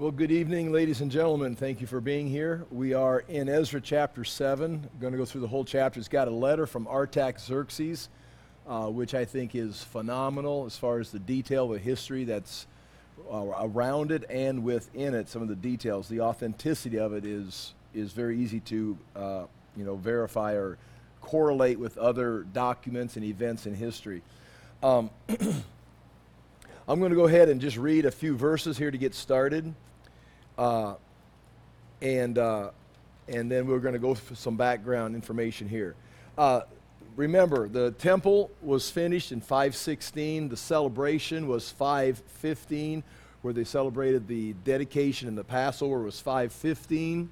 Well, good evening, ladies and gentlemen. Thank you for being here. We are in Ezra chapter 7. I'm going to go through the whole chapter. It's got a letter from Artaxerxes, which I think is phenomenal as far as the detail of the history that's around it and within it. Some of the details, the authenticity of it is very easy to verify or correlate with other documents and events in history. I'm going to go ahead and just read a few verses here to get started, and then we're going to go through some background information here. Remember, the temple was finished in 516. The celebration was 515, where they celebrated the dedication, and the Passover was 515.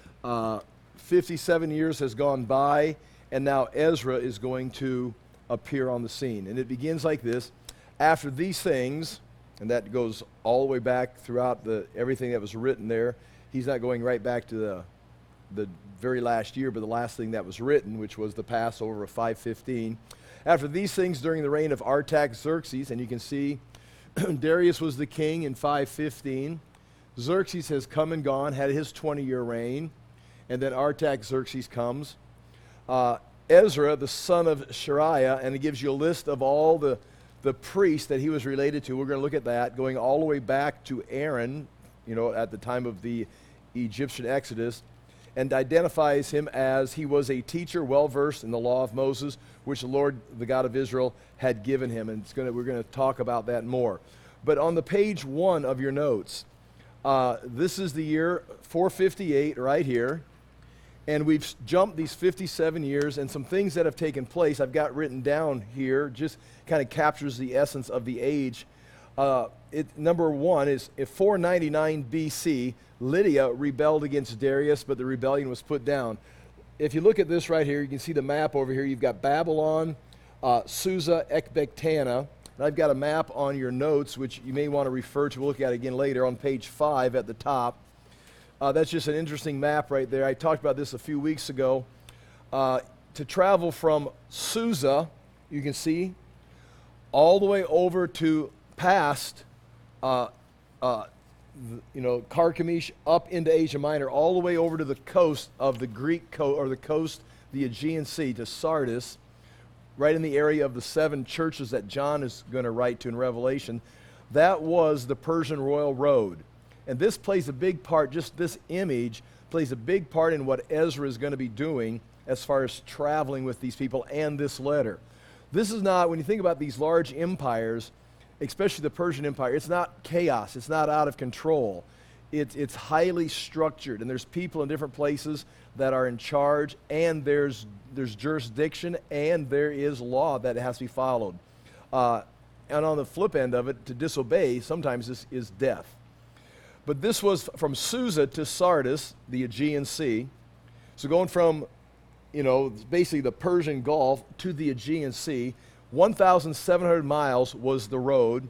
57 years has gone by, and now Ezra is going to appear on the scene. And it begins like this. After these things, and that goes all the way back throughout everything that was written there. He's not going right back to the very last year, but the last thing that was written, which was the Passover of 515. After these things, during the reign of Artaxerxes, and you can see Darius was the king in 515. Xerxes has come and gone, had his 20-year reign, and then Artaxerxes comes. Ezra, the son of Shariah, and it gives you a list of all the priest that he was related to. We're going to look at that, going all the way back to Aaron, at the time of the Egyptian Exodus, and identifies him as he was a teacher well-versed in the law of Moses, which the Lord, the God of Israel, had given him. And we're going to talk about that more. But on the page 1 of your notes, this is the year 458 right here. And we've jumped these 57 years, and some things that have taken place I've got written down here, just kind of captures the essence of the age. Number 1 is in 499 BC, Lydia rebelled against Darius, but the rebellion was put down. If you look at this right here, you can see the map over here. You've got Babylon, Susa, Ecbatana. And I've got a map on your notes, which you may want to refer to. We'll look at it again later on page 5 at the top. That's just an interesting map right there. I talked about this a few weeks ago. To travel from Susa, you can see, all the way over to past, Carchemish, up into Asia Minor, all the way over to the coast of the Greek coast, or the coast, the Aegean Sea, to Sardis, right in the area of the 7 churches that John is going to write to in Revelation. That was the Persian Royal Road. And this plays a big part, just this image plays a big part in what Ezra is going to be doing as far as traveling with these people and this letter. This is not, when you think about these large empires, especially the Persian Empire, it's not chaos, it's not out of control. It's highly structured, and there's people in different places that are in charge, and there's jurisdiction, and there is law that has to be followed. And on the flip end of it, to disobey, sometimes this is death. But this was from Susa to Sardis, the Aegean Sea. So going from, basically the Persian Gulf to the Aegean Sea, 1,700 miles was the road.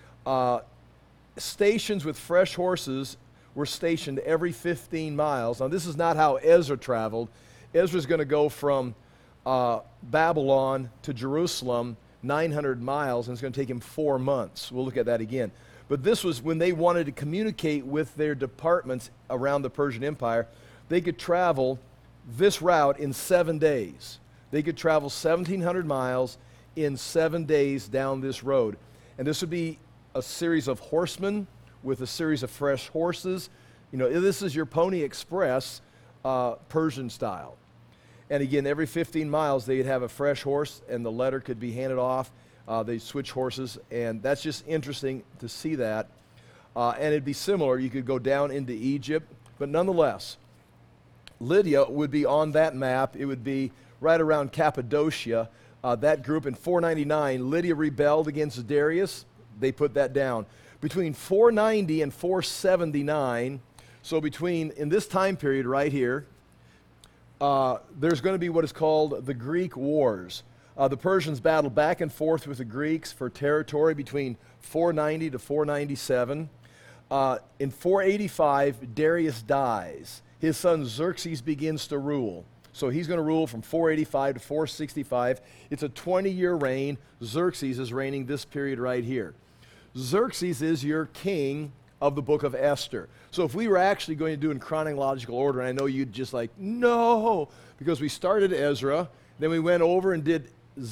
Stations with fresh horses were stationed every 15 miles. Now, this is not how Ezra traveled. Ezra's going to go from Babylon to Jerusalem, 900 miles, and it's going to take him 4 months. We'll look at that again. But this was when they wanted to communicate with their departments around the Persian Empire. They could travel this route in 7 days. They could travel 1,700 miles in 7 days down this road. And this would be a series of horsemen with a series of fresh horses. This is your Pony Express, Persian style. And again, every 15 miles, they'd have a fresh horse, and the letter could be handed off. They switch horses, and that's just interesting to see that. And it'd be similar. You could go down into Egypt, but nonetheless, Lydia would be on that map. It would be right around Cappadocia. That group in 499, Lydia rebelled against Darius. They put that down. Between 490 and 479, so in this time period right here, there's going to be what is called the Greek Wars. The Persians battled back and forth with the Greeks for territory between 490 to 497. In 485, Darius dies. His son Xerxes begins to rule. So he's going to rule from 485 to 465. It's a 20-year reign. Xerxes is reigning this period right here. Xerxes is your king of the book of Esther. So if we were actually going to do in chronological order, and I know you'd just like, no, because we started Ezra, then we went over and did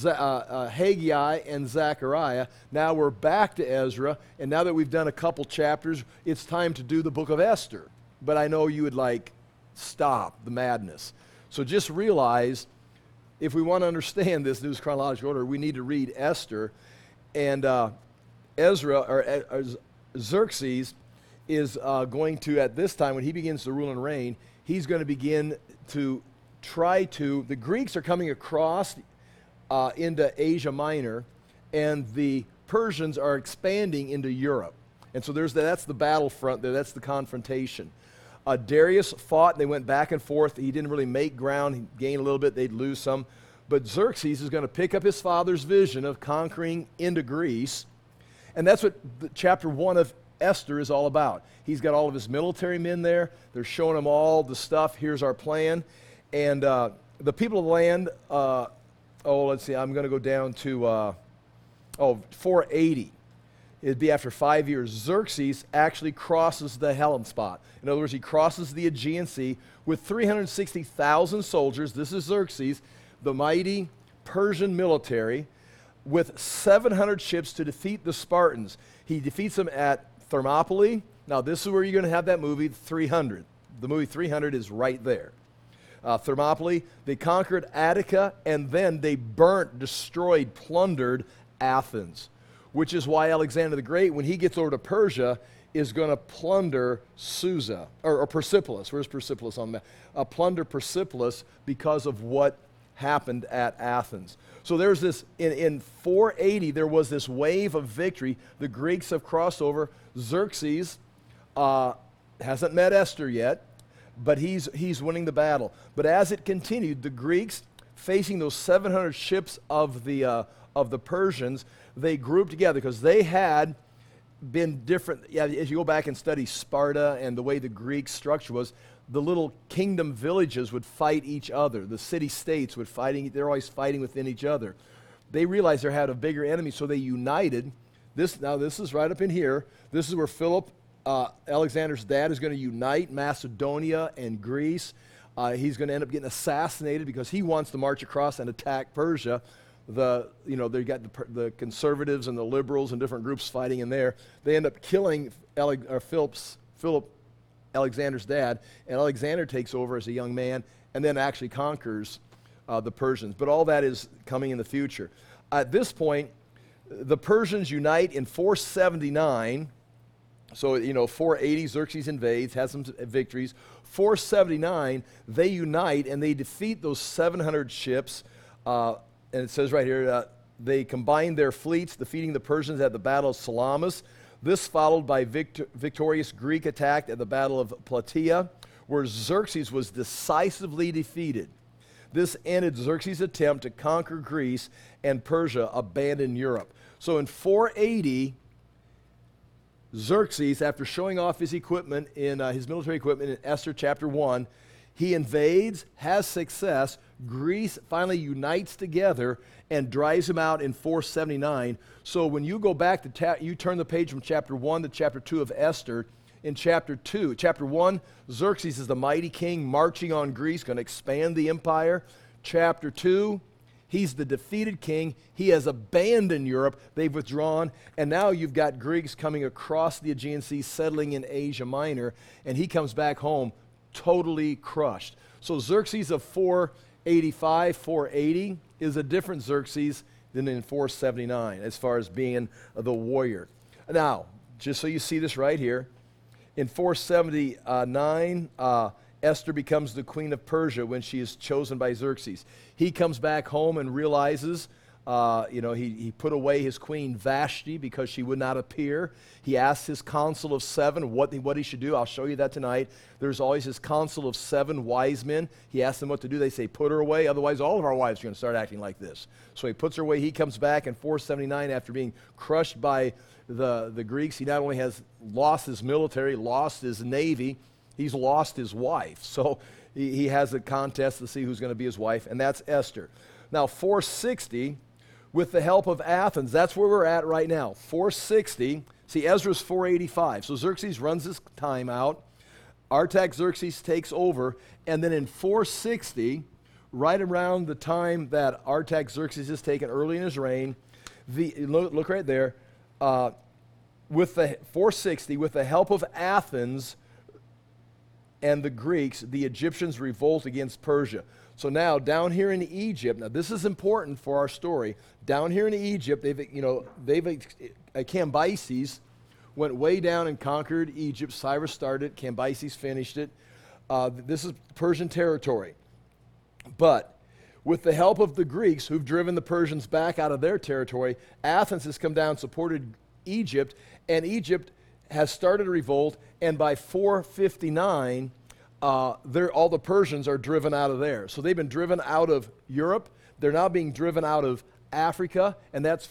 Haggai and Zechariah. Now we're back to Ezra, and now that we've done a couple chapters, it's time to do the book of Esther. But I know you would like, stop the madness. So just realize, if we want to understand this news chronological order, we need to read Esther, and Ezra, or Xerxes, is going to, at this time, when he begins to rule and reign, he's going to begin to the Greeks are coming across into Asia Minor, and the Persians are expanding into Europe. And so that's the battlefront there, that's the confrontation. Darius fought, and they went back and forth. He didn't really make ground. He gained a little bit, they'd lose some. But Xerxes is going to pick up his father's vision of conquering into Greece, and that's what chapter 1 of Esther is all about. He's got all of his military men there. They're showing him all the stuff. Here's our plan. And the people of the land, let's see, I'm going to go down to 480. It'd be after 5 years. Xerxes actually crosses the Hellespont. In other words, he crosses the Aegean Sea with 360,000 soldiers. This is Xerxes, the mighty Persian military, with 700 ships to defeat the Spartans. He defeats them at Thermopylae. Now, this is where you're going to have that movie, 300. The movie 300 is right there. Thermopylae, they conquered Attica, and then they burnt, destroyed, plundered Athens, which is why Alexander the Great, when he gets over to Persia, is going to plunder Susa, or Persepolis. Where's Persepolis on that? Plunder Persepolis because of what happened at Athens. So there's this, in 480, there was this wave of victory. The Greeks have crossed over. Xerxes hasn't met Esther yet, but he's winning the battle. But as it continued, the Greeks, facing those 700 ships of the Persians, they grouped together because they had been different. Yeah, as you go back and study Sparta and the way the Greek structure was, the little kingdom villages would fight each other. The city-states would they're always fighting within each other. They realized they had a bigger enemy, so they united. This is right up in here. This is where Philip, Alexander's dad, is going to unite Macedonia and Greece. He's going to end up getting assassinated because he wants to march across and attack Persia. They got the conservatives and the liberals and different groups fighting in there. They end up killing Philip, Alexander's dad, and Alexander takes over as a young man and then actually conquers the Persians. But all that is coming in the future. At this point, the Persians unite in 479. So, 480, Xerxes invades, has some victories. 479, they unite and they defeat those 700 ships. And it says right here, they combined their fleets, defeating the Persians at the Battle of Salamis. This followed by victorious Greek attack at the Battle of Plataea, where Xerxes was decisively defeated. This ended Xerxes' attempt to conquer Greece, and Persia abandoned Europe. So in 480, Xerxes, after showing off his equipment his military equipment in Esther chapter 1, he invades, has success. Greece finally unites together and drives him out in 479. So when you go back you turn the page from chapter 1 to chapter 2 of Esther. In chapter 1, Xerxes is the mighty king marching on Greece, going to expand the empire. Chapter 2, he's the defeated king. He has abandoned Europe. They've withdrawn. And now you've got Greeks coming across the Aegean Sea, settling in Asia Minor. And he comes back home totally crushed. So Xerxes of 485, 480 is a different Xerxes than in 479 as far as being the warrior. Now, just so you see this right here, in 479, Esther becomes the queen of Persia when she is chosen by Xerxes. He comes back home and realizes, he put away his queen Vashti because she would not appear. He asked his council of 7 what he should do. I'll show you that tonight. There's always his council of 7 wise men. He asked them what to do. They say, put her away. Otherwise, all of our wives are going to start acting like this. So he puts her away. He comes back in 479 after being crushed by the Greeks. He not only has lost his military, lost his navy, he's lost his wife. So he has a contest to see who's going to be his wife, and that's Esther. Now, 460, with the help of Athens, that's where we're at right now. 460, See, Ezra's 485. So Xerxes runs his time out. Artaxerxes takes over. And then in 460, right around the time that Artaxerxes is taken early in his reign, look right there, with the 460, with the help of Athens and the Greeks, the Egyptians revolt against Persia. So now down here in Egypt, now this is important for our story. Down here in Egypt, Cambyses went way down and conquered Egypt. Cyrus started, Cambyses finished it. This is Persian territory. But with the help of the Greeks, who've driven the Persians back out of their territory, Athens has come down, supported Egypt, and Egypt has started a revolt, and by 459, all the Persians are driven out of there. So they've been driven out of Europe. They're now being driven out of Africa, and that's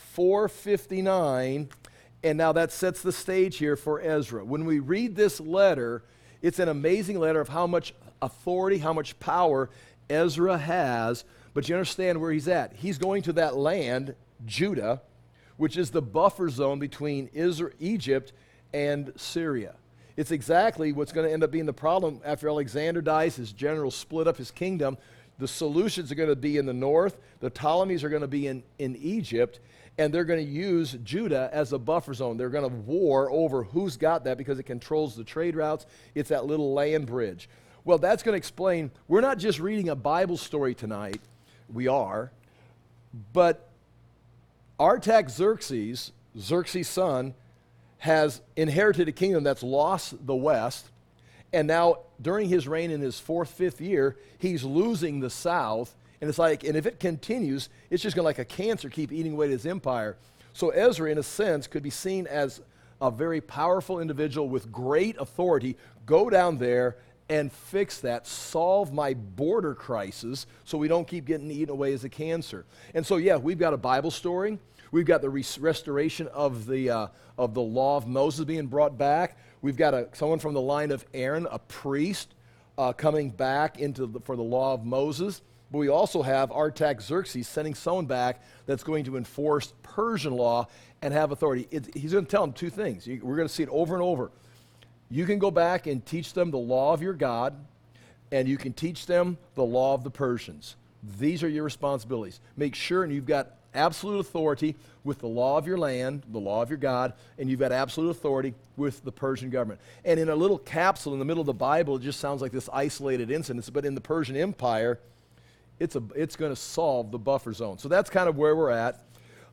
459, and now that sets the stage here for Ezra. When we read this letter, it's an amazing letter of how much authority, how much power Ezra has, but you understand where he's at. He's going to that land, Judah, which is the buffer zone between Egypt and Syria. It's exactly what's going to end up being the problem after Alexander dies. His generals split up his kingdom. The solutions are going to be in the north. The Ptolemies are going to be in Egypt, and they're going to use Judah as a buffer zone. They're going to war over who's got that because it controls the trade routes. It's that little land bridge. Well, that's going to explain, we're not just reading a Bible story tonight. We are. But Artaxerxes, Xerxes' son, has inherited a kingdom that's lost the west, and now during his reign in his 4th, 5th year, he's losing the south, and it's like, and if it continues, it's just going to, like a cancer, keep eating away at his empire. So Ezra, in a sense, could be seen as a very powerful individual with great authority. Go down there and fix that, solve my border crisis so we don't keep getting eaten away as a cancer. And so, yeah, we've got a Bible story. We've got the restoration of the law of Moses being brought back. We've got someone from the line of Aaron, a priest, coming back for the law of Moses. But we also have Artaxerxes sending someone back that's going to enforce Persian law and have authority. He's going to tell them two things. We're going to see it over and over. You can go back and teach them the law of your God, and you can teach them the law of the Persians. These are your responsibilities. Make sure, and you've got absolute authority with the law of your land, the law of your God, and you've got absolute authority with the Persian government. And in a little capsule in the middle of the Bible, it just sounds like this isolated incident, but in the Persian Empire, it's going to solve the buffer zone. So that's kind of where we're at.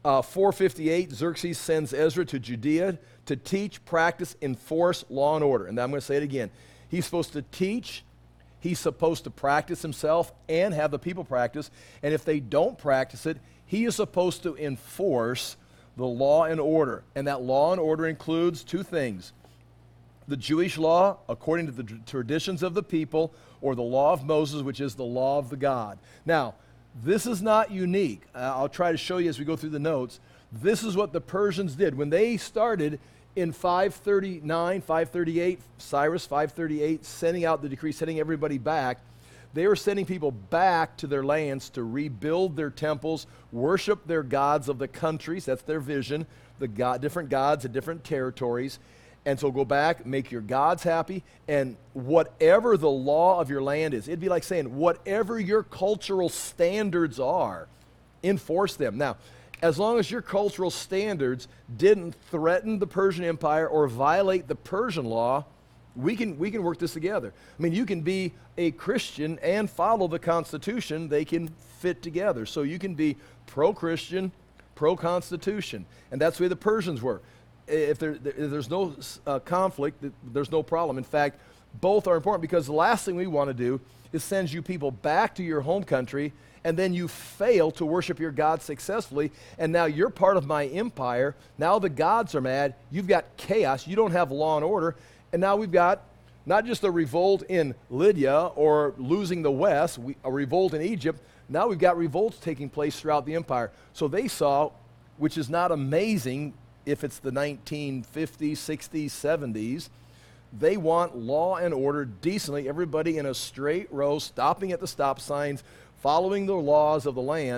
458, Xerxes sends Ezra to Judea to teach, practice, enforce law and order. And I'm going to say it again. He's supposed to teach, he's supposed to practice himself and have the people practice. And if they don't practice it, he is supposed to enforce the law and order. And that law and order includes two things. The Jewish law, according to the traditions of the people, or the law of Moses, which is the law of the God. Now, this is not unique. I'll try to show you as we go through the notes. This is what the Persians did. When they started in 539, 538, Cyrus 538, sending out the decree, sending everybody back, they were sending people back to their lands to rebuild their temples, worship their gods of the countries. That's their vision, different gods in different territories. And so go back, make your gods happy, and whatever the law of your land is, it'd be like saying, whatever your cultural standards are, enforce them. Now, as long as your cultural standards didn't threaten the Persian Empire or violate the Persian law, we can work this together. I mean, you can be a Christian and follow the Constitution. They can fit together. So you can be pro-Christian, pro-Constitution. And that's the way the Persians were. If there's no conflict, there's no problem. In fact, both are important because the last thing we want to do is send you people back to your home country and then you fail to worship your God successfully, and now you're part of my empire. Now the gods are mad. You've got chaos. You don't have law and order. And now we've got not just a revolt in Lydia or losing the West, a revolt in Egypt. Now we've got revolts taking place throughout the empire. So they saw, which is not amazing if it's the 1950s, 60s, 70s, they want law and order decently, everybody in a straight row, stopping at the stop signs, following the laws of the land.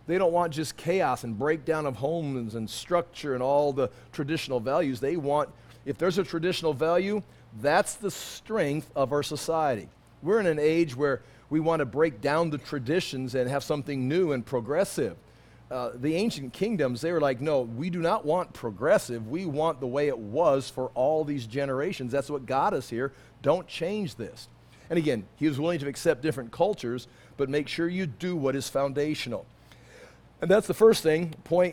They don't want just chaos and breakdown of homes and structure and all the traditional values. They want, if there's a traditional value, that's the strength of our society. We're in an age where we want to break down the traditions and have something new and progressive. The ancient kingdoms, they were like, no, we do not want progressive. We want the way it was for all these generations. That's what got us here. Don't change this. And again, he was willing to accept different cultures, but make sure you do what is foundational. And that's the first thing, point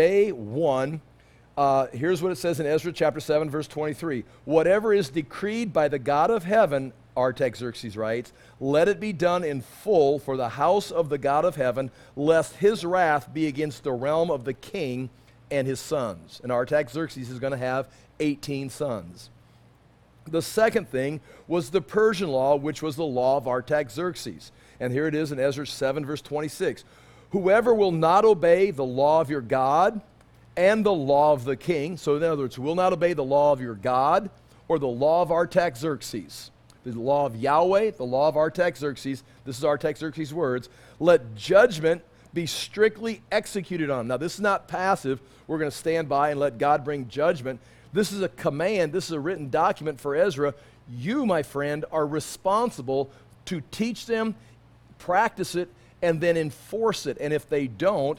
J1. Here's what it says in Ezra chapter 7, verse 23. Whatever is decreed by the God of heaven, Artaxerxes writes, let it be done in full for the house of the God of heaven, lest his wrath be against the realm of the king and his sons. And Artaxerxes is going to have 18 sons. The second thing was the Persian law, which was the law of Artaxerxes. And here it is in Ezra 7, verse 26. Whoever will not obey the law of your God and the law of the king, so in other words, will not obey the law of your God or the law of Artaxerxes, the law of Yahweh, the law of Artaxerxes, this is Artaxerxes' words, let judgment be strictly executed on. Now, this is not passive. We're going to stand by and let God bring judgment. This is a command. This is a written document for Ezra. You, my friend, are responsible to teach them, practice it, and then enforce it. And if they don't,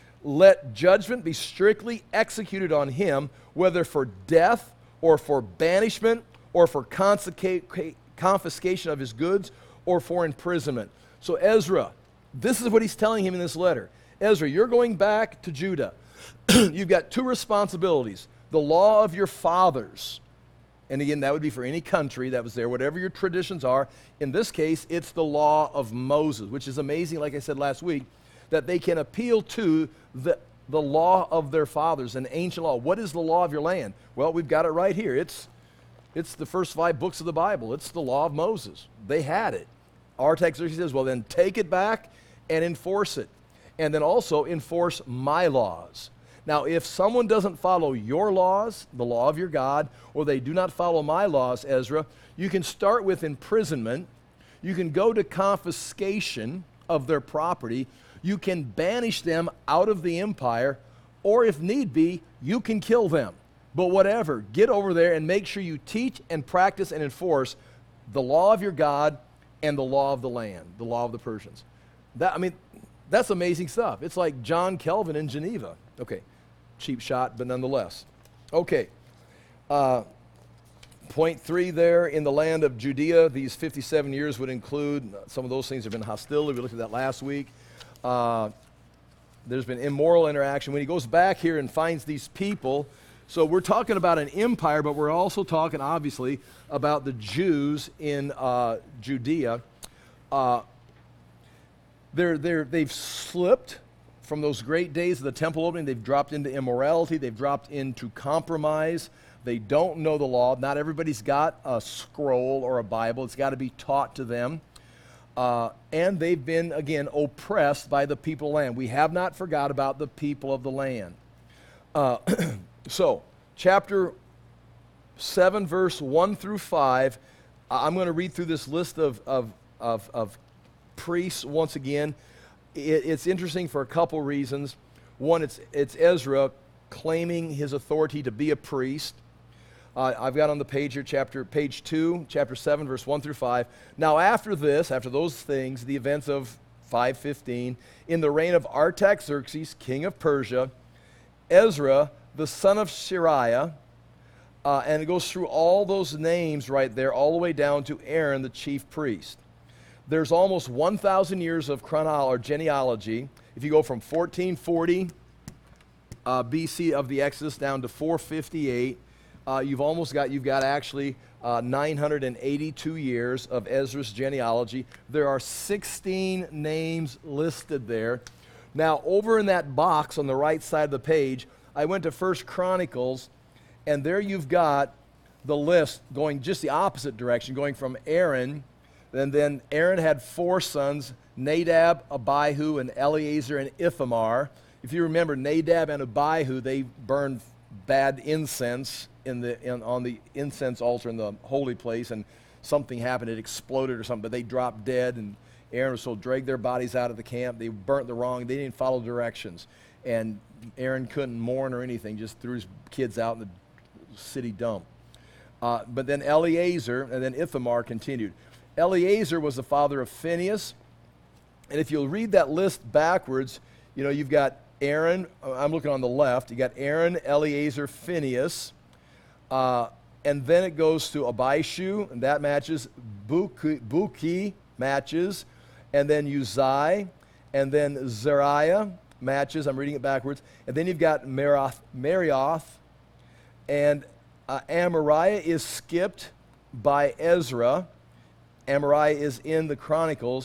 let judgment be strictly executed on him, whether for death or for banishment or for confiscation of his goods or for imprisonment. So Ezra, this is what he's telling him in this letter. Ezra, you're going back to Judah. You've got two responsibilities. The law of your fathers. And again, that would be for any country that was there, whatever your traditions are. In this case, it's the law of Moses, which is amazing, like I said last week, that they can appeal to the law of their fathers, an ancient law. What is the law of your land? Well, we've got it right here. It's the first 5 books of the Bible. It's the law of Moses. They had it. Artaxerxes says, well, then take it back and enforce it. And then also enforce my laws. Now, if someone doesn't follow your laws, the law of your God, or they do not follow my laws, Ezra, you can start with imprisonment. You can go to confiscation of their property. You can banish them out of the empire, or if need be, you can kill them. But whatever, get over there and make sure you teach and practice and enforce the law of your God and the law of the land, the law of the Persians. That's amazing stuff. It's like John Calvin in Geneva. Okay, cheap shot, but nonetheless. Okay, point 3 there, in the land of Judea, these 57 years would include, some of those things have been hostility. We looked at that last week. There's been immoral interaction. When he goes back here and finds these people, so we're talking about an empire, but we're also talking, obviously, about the Jews in Judea. They've slipped from those great days of the temple opening. They've dropped into immorality. They've dropped into compromise. They don't know the law. Not everybody's got a scroll or a Bible. It's got to be taught to them. And they've been, again, oppressed by the people of the land. We have not forgot about the people of the land. So, chapter 7, verse 1 through 5, I'm going to read through this list of priests once again. It's interesting for a couple reasons. One, it's Ezra claiming his authority to be a priest. I've got on the page here, page 2, chapter 7, verse 1 through 5. Now after those things, the events of 515, in the reign of Artaxerxes, king of Persia, Ezra, the son of Shariah, and it goes through all those names right there, all the way down to Aaron, the chief priest. There's almost 1,000 years of genealogy. If you go from 1440 BC of the Exodus down to 458, you've got actually 982 years of Ezra's genealogy. There are 16 names listed there. Now, over in that box on the right side of the page, I went to 1 Chronicles, and there you've got the list going just the opposite direction, going from Aaron, and then Aaron had 4 sons, Nadab, Abihu, and Eleazar, and Ithamar. If you remember, Nadab and Abihu, they burned bad incense on the incense altar in the holy place, and something happened, it exploded or something, but they dropped dead, and Aaron was told, drag their bodies out of the camp. They burnt the wrong, they didn't follow directions. And Aaron couldn't mourn or anything, just threw his kids out in the city dump. But then Eleazar and then Ithamar continued. Eleazar was the father of Phinehas. And if you'll read that list backwards, you know, you've got Aaron, I'm looking on the left, you got Aaron, Eleazar, Phinehas, and then it goes to Abishu, and that matches, Buki matches, and then Uzziah, and then Zariah matches, I'm reading it backwards, and then you've got Marioth, and Amariah is skipped by Ezra. Amariah is in the Chronicles.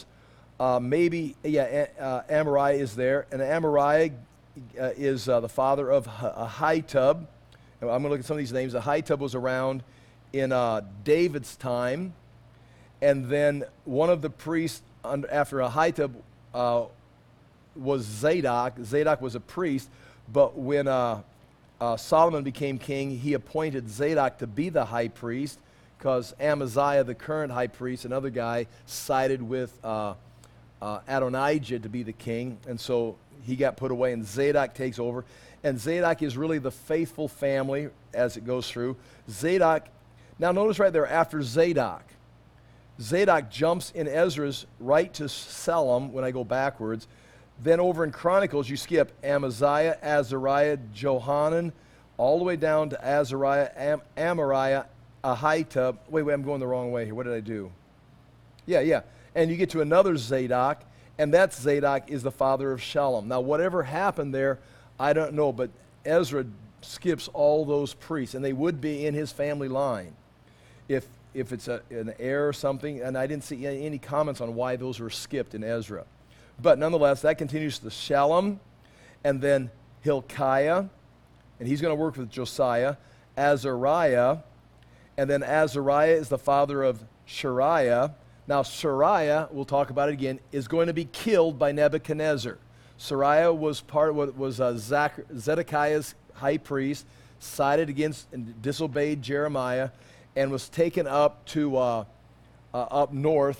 Amariah is there, and Amariah is the father of Ahitub. I'm going to look at some of these names. Ahitub was around in David's time, and then one of the priests after Ahitub was Zadok. Zadok was a priest, but when Solomon became king, he appointed Zadok to be the high priest because Amaziah, the current high priest, another guy, sided with Adonijah to be the king, and so he got put away, and Zadok takes over. And Zadok is really the faithful family as it goes through. Zadok, now notice right there after Zadok jumps in Ezra's right to Selam when I go backwards. Then over in Chronicles, you skip Amaziah, Azariah, Johanan, all the way down to Azariah, Amariah, Ahitub. Wait, I'm going the wrong way here. What did I do? Yeah. And you get to another Zadok, and that Zadok is the father of Shalom. Now, whatever happened there, I don't know, but Ezra skips all those priests, and they would be in his family line if it's an heir or something, and I didn't see any comments on why those were skipped in Ezra. But nonetheless, that continues to Shalom, and then Hilkiah, and he's going to work with Josiah, Azariah, and then Azariah is the father of Shariah. Now, Shariah, we'll talk about it again, is going to be killed by Nebuchadnezzar. Shariah was Zedekiah's high priest, sided against and disobeyed Jeremiah, and was taken up to up north,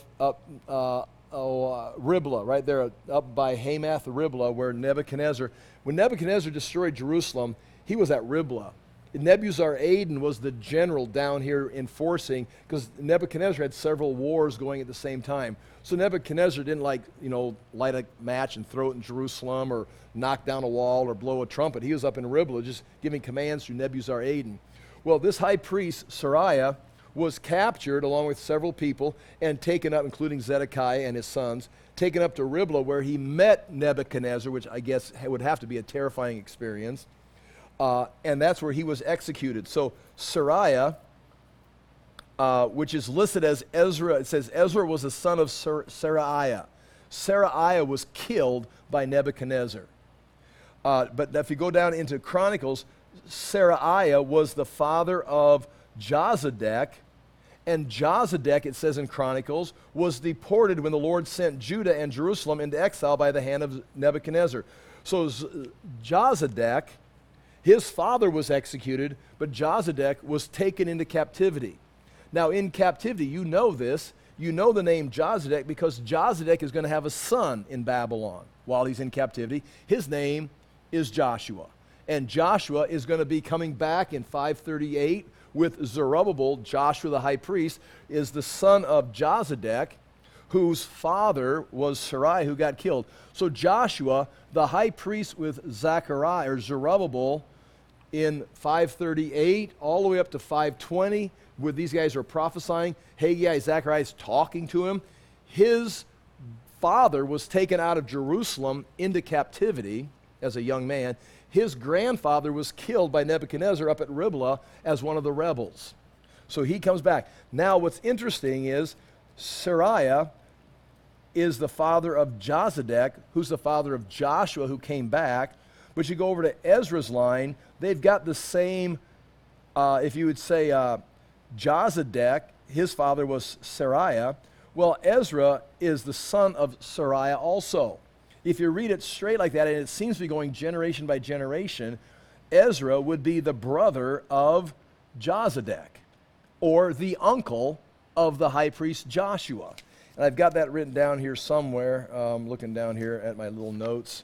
Riblah, right there, up by Hamath, Riblah, where when Nebuchadnezzar destroyed Jerusalem, he was at Riblah. Nebuzaradan was the general down here enforcing, because Nebuchadnezzar had several wars going at the same time. So Nebuchadnezzar didn't light a match and throw it in Jerusalem or knock down a wall or blow a trumpet. He was up in Riblah just giving commands through Nebuzaradan. Well, this high priest, Sariah, was captured along with several people and taken up, including Zedekiah and his sons, taken up to Riblah where he met Nebuchadnezzar, which I guess would have to be a terrifying experience. And that's where he was executed. So Sariah, which is listed as Ezra, it says Ezra was the son of Seraiah. Seraiah was killed by Nebuchadnezzar. But if you go down into Chronicles, Seraiah was the father of Jozadak, and Jozadak, it says in Chronicles, was deported when the Lord sent Judah and Jerusalem into exile by the hand of Nebuchadnezzar. So Jozadak, his father was executed, but Jozadak was taken into captivity. Now, in captivity, you know this. You know the name Jozadak because Jozadak is going to have a son in Babylon while he's in captivity. His name is Joshua. And Joshua is going to be coming back in 538 with Zerubbabel. Joshua, the high priest, is the son of Jozadak, whose father was Sarai, who got killed. So Joshua, the high priest with Zechariah, or Zerubbabel, in 538 all the way up to 520, where these guys are prophesying, Haggai, Zechariah is talking to him. His father was taken out of Jerusalem into captivity as a young man. His grandfather was killed by Nebuchadnezzar up at Riblah as one of the rebels. So he comes back. Now what's interesting is Sariah is the father of Jozadak, who's the father of Joshua, who came back. But you go over to Ezra's line, they've got the same, if you would say Jozadak, his father was Sariah. Well, Ezra is the son of Sariah also. If you read it straight like that, and it seems to be going generation by generation, Ezra would be the brother of Jozadak, or the uncle of the high priest Joshua. And I've got that written down here somewhere. Looking down here at my little notes.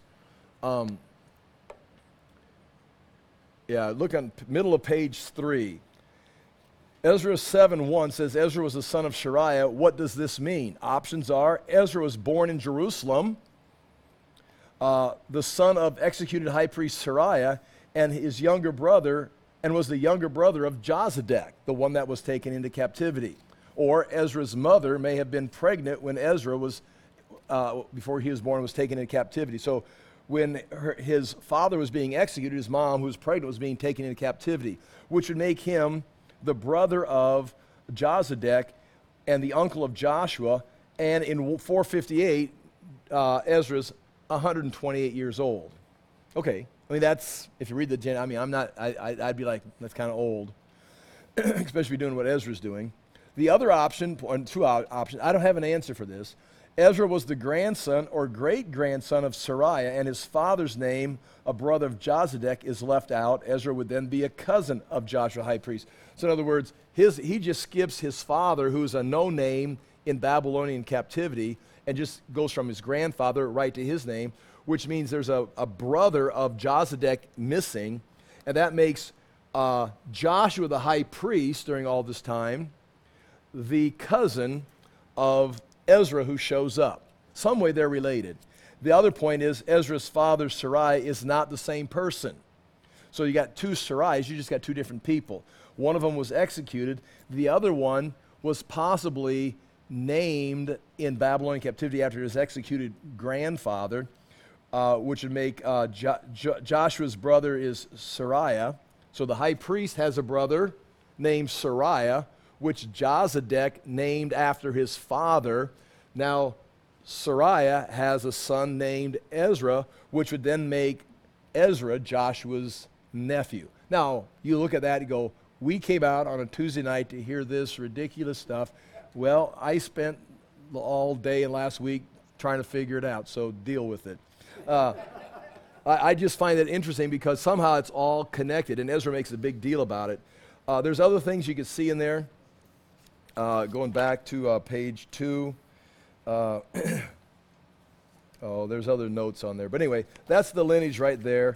Look on middle of page 3. Ezra 7:1 says Ezra was the son of Shariah. What does this mean? Options are Ezra was born in Jerusalem, the son of executed high priest Shariah, and his younger brother, and was the younger brother of Jozadak, the one that was taken into captivity. Or Ezra's mother may have been pregnant when Ezra was, before he was born, was taken into captivity. So when his father was being executed, his mom, who was pregnant, was being taken into captivity, which would make him the brother of Jozadak and the uncle of Joshua. And in 458, Ezra's 128 years old. Okay, I mean, that's, if you read the, I mean, I'd be like, that's kind of old, especially doing what Ezra's doing. The other option, or two options, I don't have an answer for this. Ezra was the grandson or great-grandson of Sariah, and his father's name, a brother of Jozadak, is left out. Ezra would then be a cousin of Joshua, high priest. So in other words, he just skips his father, who's a no-name in Babylonian captivity, and just goes from his grandfather right to his name, which means there's a brother of Jozadak missing, and that makes Joshua, the high priest, during all this time, the cousin of Ezra who shows up. Some way they're related. The other point is Ezra's father, Sarai, is not the same person. So you got two Sarais, you just got two different people. One of them was executed. The other one was possibly named in Babylonian captivity after his executed grandfather, which would make Joshua's brother is Sariah. So the high priest has a brother named Sariah, which Jozadak named after his father. Now, Sariah has a son named Ezra, which would then make Ezra Joshua's nephew. Now, you look at that and go, we came out on a Tuesday night to hear this ridiculous stuff. Well, I spent all day and last week trying to figure it out, so deal with it. I just find it interesting because somehow it's all connected, and Ezra makes a big deal about it. There's other things you can see in there. Going back to page 2. There's other notes on there. But anyway, that's the lineage right there.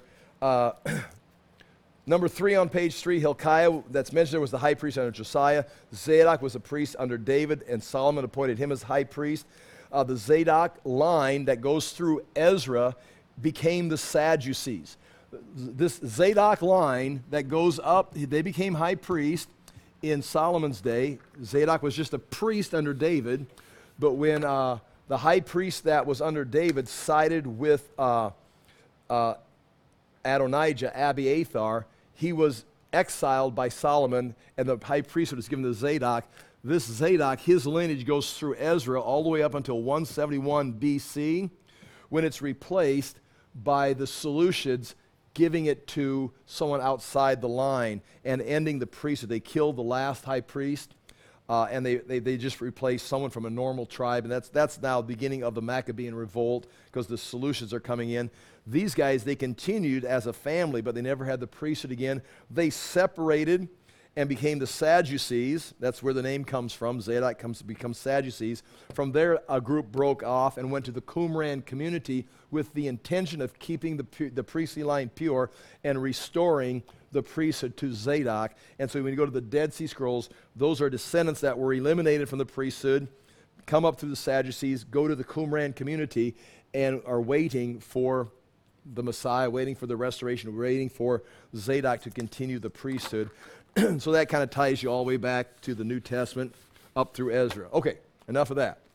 Number 3 on page 3, Hilkiah, that's mentioned there, was the high priest under Josiah. Zadok was a priest under David, and Solomon appointed him as high priest. The Zadok line that goes through Ezra became the Sadducees. This Zadok line that goes up, they became high priest in Solomon's day. Zadok was just a priest under David, but when the high priest that was under David sided with Adonijah, Abiathar, he was exiled by Solomon, and the high priesthood was given to Zadok. This Zadok, his lineage goes through Ezra all the way up until 171 BC, when it's replaced by the Seleucids, giving it to someone outside the line and ending the priesthood. They killed the last high priest, and they just replaced someone from a normal tribe, and that's now the beginning of the Maccabean revolt because the Seleucids are coming in. These guys, they continued as a family, but they never had the priesthood again. They separated and became the Sadducees. That's where the name comes from. Zadok becomes Sadducees. From there, a group broke off and went to the Qumran community with the intention of keeping the priestly line pure and restoring the priesthood to Zadok. And so when you go to the Dead Sea Scrolls, those are descendants that were eliminated from the priesthood, come up through the Sadducees, go to the Qumran community, and are waiting for the Messiah, waiting for the restoration, waiting for Zadok to continue the priesthood. So that kind of ties you all the way back to the New Testament up through Ezra. Okay, enough of that.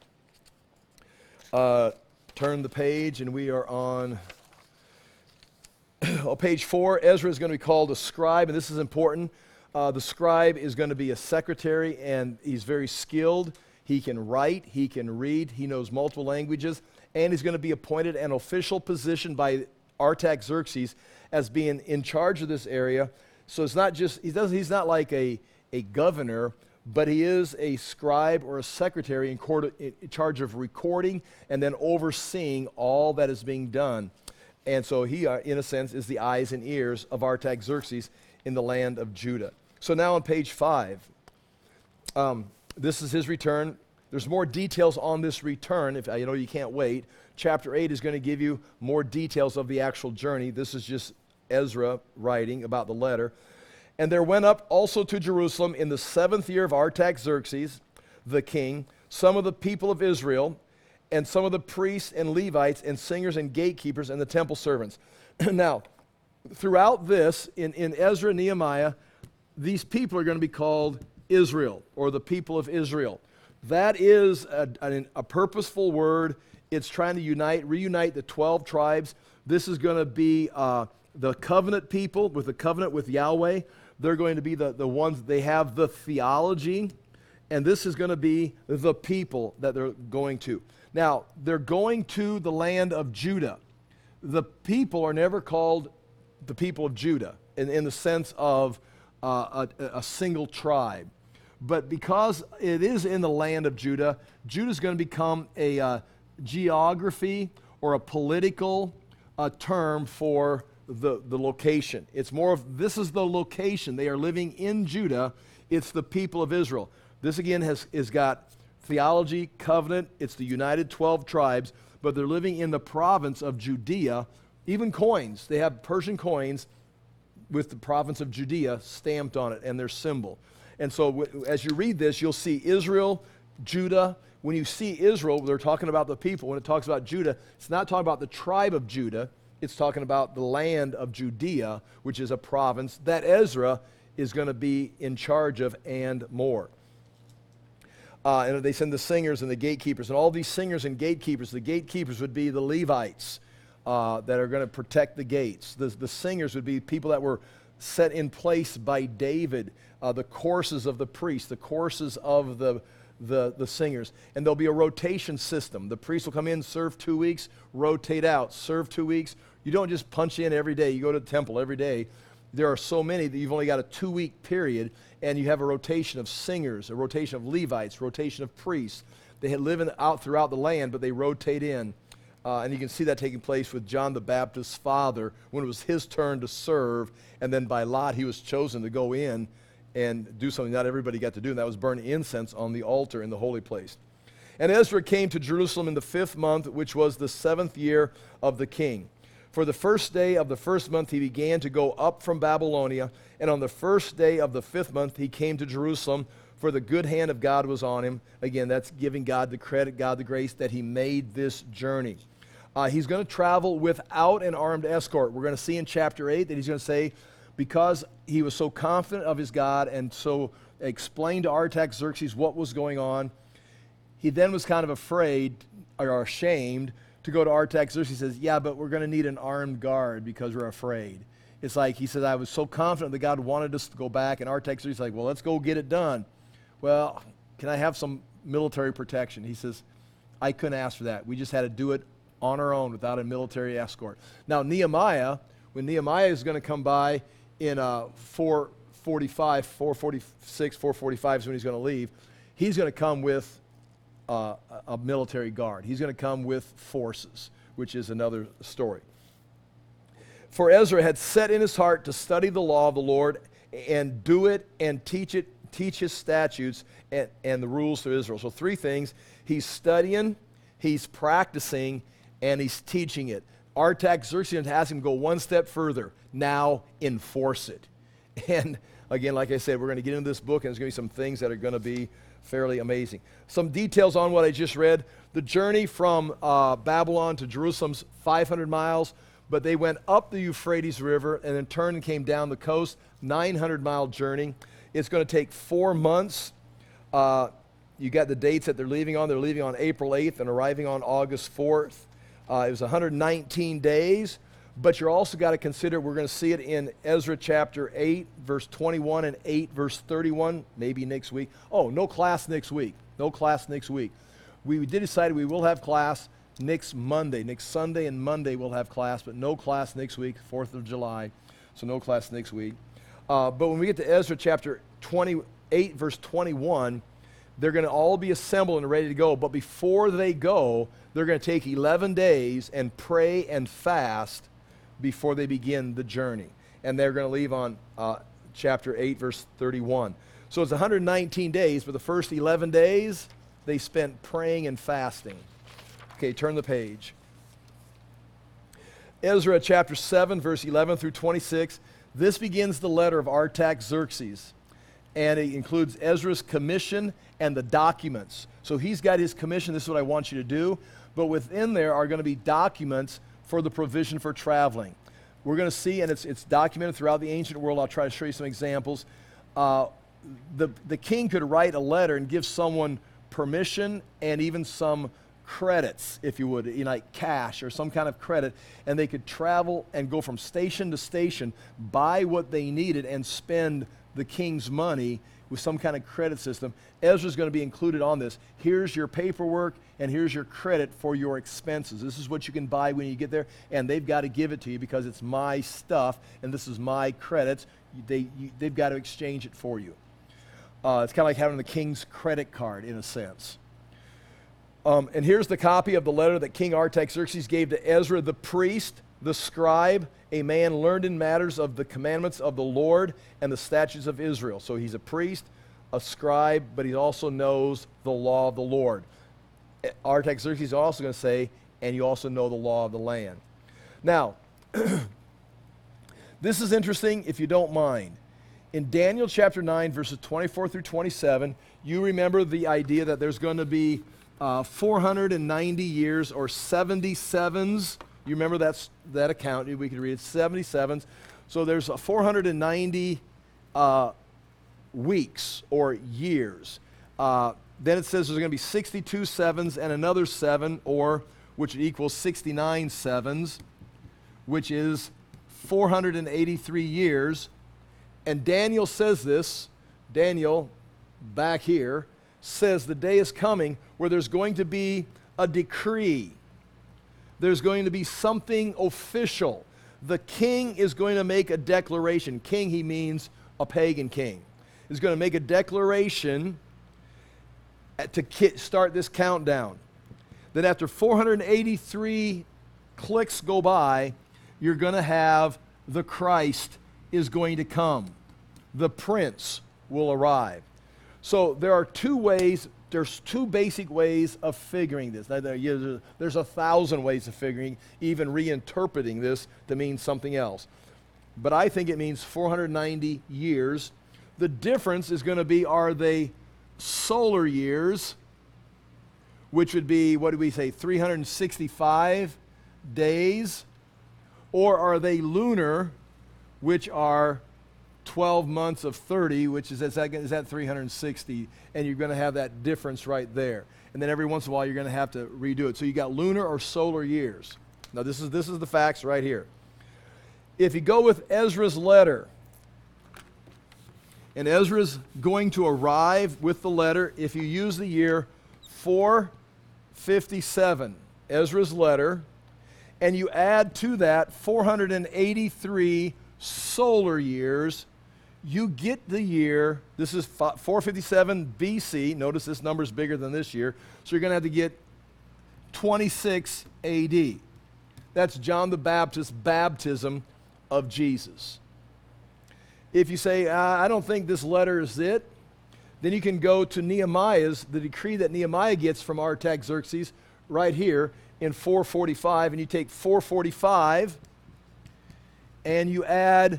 Turn the page, and we are on page 4. Ezra is going to be called a scribe, and this is important. The scribe is going to be a secretary, and he's very skilled. He can write, he can read, he knows multiple languages, and he's going to be appointed an official position by Artaxerxes as being in charge of this area. So it's not just, he's not like a governor, but he is a scribe or a secretary in charge of recording and then overseeing all that is being done. And so he, in a sense, is the eyes and ears of Artaxerxes in the land of Judah. So now on page 5, this is his return. There's more details on this return. If I know you can't wait. Chapter 8 is going to give you more details of the actual journey. This is just Ezra writing about the letter. And there went up also to Jerusalem in the 7th year of Artaxerxes, the king, some of the people of Israel, and some of the priests and Levites and singers and gatekeepers and the temple servants. Now, throughout this, in Ezra and Nehemiah, these people are going to be called Israel, or the people of Israel. That is a purposeful word. It's trying to reunite the 12 tribes. This is going to be the covenant people with the covenant with Yahweh. They're going to be the ones, they have the theology, and this is going to be the people that they're going to. Now, they're going to the land of Judah. The people are never called the people of Judah in the sense of a single tribe. But because it is in the land of Judah, Judah is going to become a geography or a political term for the location. It's more of, this is the location. They are living in Judah. It's the people of Israel. This again has got theology, covenant. It's the united 12 tribes, but they're living in the province of Judea. Even coins, they have Persian coins with the province of Judea stamped on it and their symbol. And so as you read this, you'll see Israel, Judah. When you see Israel, they're talking about the people. When it talks about Judah, it's not talking about the tribe of Judah. It's talking about the land of Judea, which is a province that Ezra is going to be in charge of and more. And they send the singers and the gatekeepers. And all these singers and gatekeepers, the gatekeepers would be the Levites that are going to protect the gates. The singers would be people that were set in place by David, the courses of the priests, the courses of the singers. And there'll be a rotation system. The priest will come in, serve 2 weeks, rotate out, serve 2 weeks. You don't just punch in every day. You go to the temple every day. There are so many that you've only got a 2-week period, and you have a rotation of singers, a rotation of Levites, rotation of priests. They live out throughout the land, but they rotate in. And you can see that taking place with John the Baptist's father when it was his turn to serve, and then by lot he was chosen to go in and do something not everybody got to do, and that was burn incense on the altar in the holy place. And Ezra came to Jerusalem in the 5th month, which was the 7th year of the king. For the first day of the 1st month he began to go up from Babylonia, and on the 1st day of the 5th month he came to Jerusalem, for the good hand of God was on him. Again, that's giving God the credit, God the grace that he made this journey. He's going to travel without an armed escort. We're going to see in chapter 8 that he's going to say, because he was so confident of his God and so explained to Artaxerxes what was going on, he then was kind of afraid or ashamed to go to Artaxerxes. He says, yeah, but we're going to need an armed guard because we're afraid. It's like he said, I was so confident that God wanted us to go back, and Artaxerxes is like, well, let's go get it done. Well, can I have some military protection? He says, I couldn't ask for that. We just had to do it on our own without a military escort. Now, Nehemiah, when Nehemiah is going to come by in 445, 446, 445 is when he's going to leave, he's going to come with a military guard. He's going to come with forces, which is another story. For Ezra had set in his heart to study the law of the Lord and do it and teach his statutes and the rules to Israel. So 3 things. He's studying, he's practicing, and he's teaching it. Artaxerxes has him go one step further. Now enforce it. And again, like I said, we're going to get into this book, and there's going to be some things that are going to be fairly amazing. Some details on what I just read. The journey from Babylon to Jerusalem's 500 miles, but they went up the Euphrates River and then turned and came down the coast, 900-mile journey. It's going to take 4 months. You got the dates that they're leaving on. They're leaving on April 8th and arriving on August 4th. It was 119 days, but you're also got to consider, we're going to see it in Ezra chapter 8, verse 21 and 8, verse 31, maybe next week. Oh, no class next week. No class next week. We did decide we will have class next Monday. Next Sunday and Monday we'll have class, but no class next week, 4th of July, so no class next week. But when we get to Ezra chapter 28, verse 21, they're going to all be assembled and ready to go. But before they go, they're going to take 11 days and pray and fast before they begin the journey. And they're going to leave on chapter 8, verse 31. So it's 119 days, but the first 11 days, they spent praying and fasting. Okay, turn the page. Ezra chapter 7, verse 11 through 26. This begins the letter of Artaxerxes, and it includes Ezra's commission and the documents. So he's got his commission, this is what I want you to do, but within there are going to be documents for the provision for traveling. We're going to see, and it's documented throughout the ancient world. I'll try to show you some examples. The king could write a letter and give someone permission and even some credits, if you would, like cash or some kind of credit, and they could travel and go from station to station, buy what they needed, and spend the king's money with some kind of credit system. Ezra's going to be included on this. Here's your paperwork, and here's your credit for your expenses. This is what you can buy when you get there, and they've got to give it to you because it's my stuff, and this is my credits. They've got to exchange it for you. It's kind of like having the king's credit card, in a sense. And here's the copy of the letter that King Artaxerxes gave to Ezra the priest, the scribe, a man learned in matters of the commandments of the Lord and the statutes of Israel. So he's a priest, a scribe, but he also knows the law of the Lord. Artaxerxes is also going to say, and you also know the law of the land. Now, this is interesting if you don't mind. In Daniel chapter 9, verses 24 through 27, you remember the idea that there's going to be 490 years or 77s. You remember that account? We could read it, 77s. So there's 490 weeks or years. Then it says there's going to be 62 sevens and another 7, which equals 69 sevens, which is 483 years. And Daniel says this, Daniel, back here, says the day is coming where there's going to be a decree. There's going to be something official. The king is going to make a declaration. King, he means a pagan king. Is going to make a declaration to start this countdown. Then after 483 clicks go by, you're going to have the Christ is going to come. The prince will arrive. So there are there's two basic ways of figuring this. Now, there's 1,000 ways of figuring, even reinterpreting this to mean something else. But I think it means 490 years. The difference is going to be, are they solar years, which would be, 365 days? Or are they lunar, which are 12 months of 30, which is that 360, and you're going to have that difference right there. And then every once in a while you're going to have to redo it. So you got lunar or solar years. Now this is the facts right here. If you go with Ezra's letter, and Ezra's going to arrive with the letter, if you use the year 457, Ezra's letter, and you add to that 483 solar years, you get the year, this is 457 BC. Notice this number is bigger than this year. So you're going to have to get 26 AD. That's John the Baptist's baptism of Jesus. If you say, I don't think this letter is it, then you can go to Nehemiah's, the decree that Nehemiah gets from Artaxerxes right here in 445, and you take 445 and you add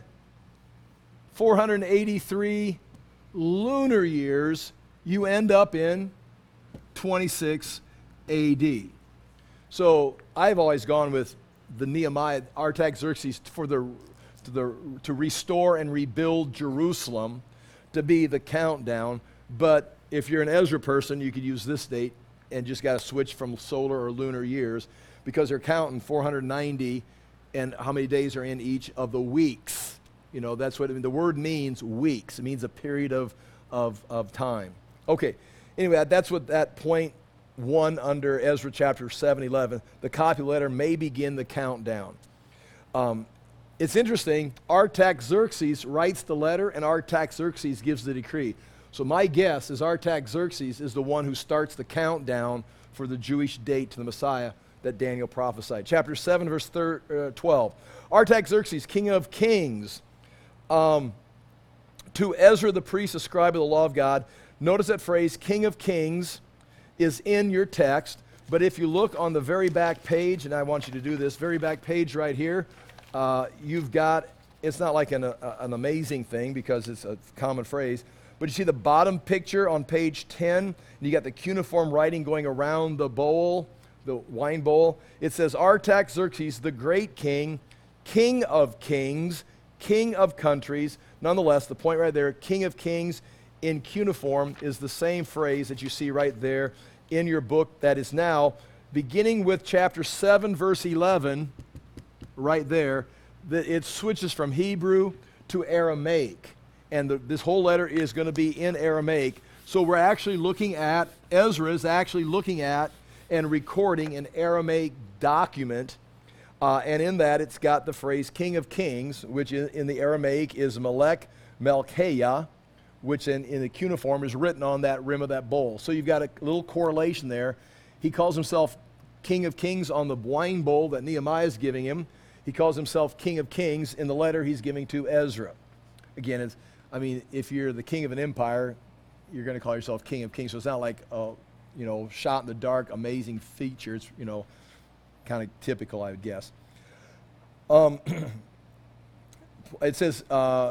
483 lunar years, you end up in 26 AD. So I've always gone with the Nehemiah, Artaxerxes, to restore and rebuild Jerusalem to be the countdown. But if you're an Ezra person, you could use this date and just got to switch from solar or lunar years because they're counting 490 and how many days are in each of the weeks. You know, that's what the word means, weeks. It means a period of time. Okay, anyway, that's what that point 1 under Ezra chapter 7:11, the copy letter may begin the countdown. It's interesting, Artaxerxes writes the letter and Artaxerxes gives the decree. So my guess is Artaxerxes is the one who starts the countdown for the Jewish date to the Messiah that Daniel prophesied. Chapter 7, verse 12. Artaxerxes, king of kings, to Ezra the priest, a scribe of the law of God. Notice that phrase, king of kings. is in your text. But if you look on the very back page, and I want you to do this, very back page right here, you've got, it's not like an amazing thing because it's a common phrase, but you see the bottom picture on page 10, and you got the cuneiform writing going around the bowl, the wine bowl. It says, Artaxerxes, the great king, king of kings, king of countries. Nonetheless, the point right there, king of kings in cuneiform is the same phrase that you see right there in your book that is now beginning with chapter 7, verse 11, right there, that it switches from Hebrew to Aramaic. And this whole letter is going to be in Aramaic. So we're actually looking at, Ezra is actually looking at and recording an Aramaic document. And in that, it's got the phrase King of Kings, which in the Aramaic is Melech Melchiah, which in the cuneiform is written on that rim of that bowl. So you've got a little correlation there. He calls himself King of Kings on the wine bowl that Nehemiah is giving him. He calls himself King of Kings in the letter he's giving to Ezra. Again, if you're the king of an empire, you're going to call yourself King of Kings. So it's not like a, shot in the dark, amazing feature. It's, kind of typical, I would guess. It says,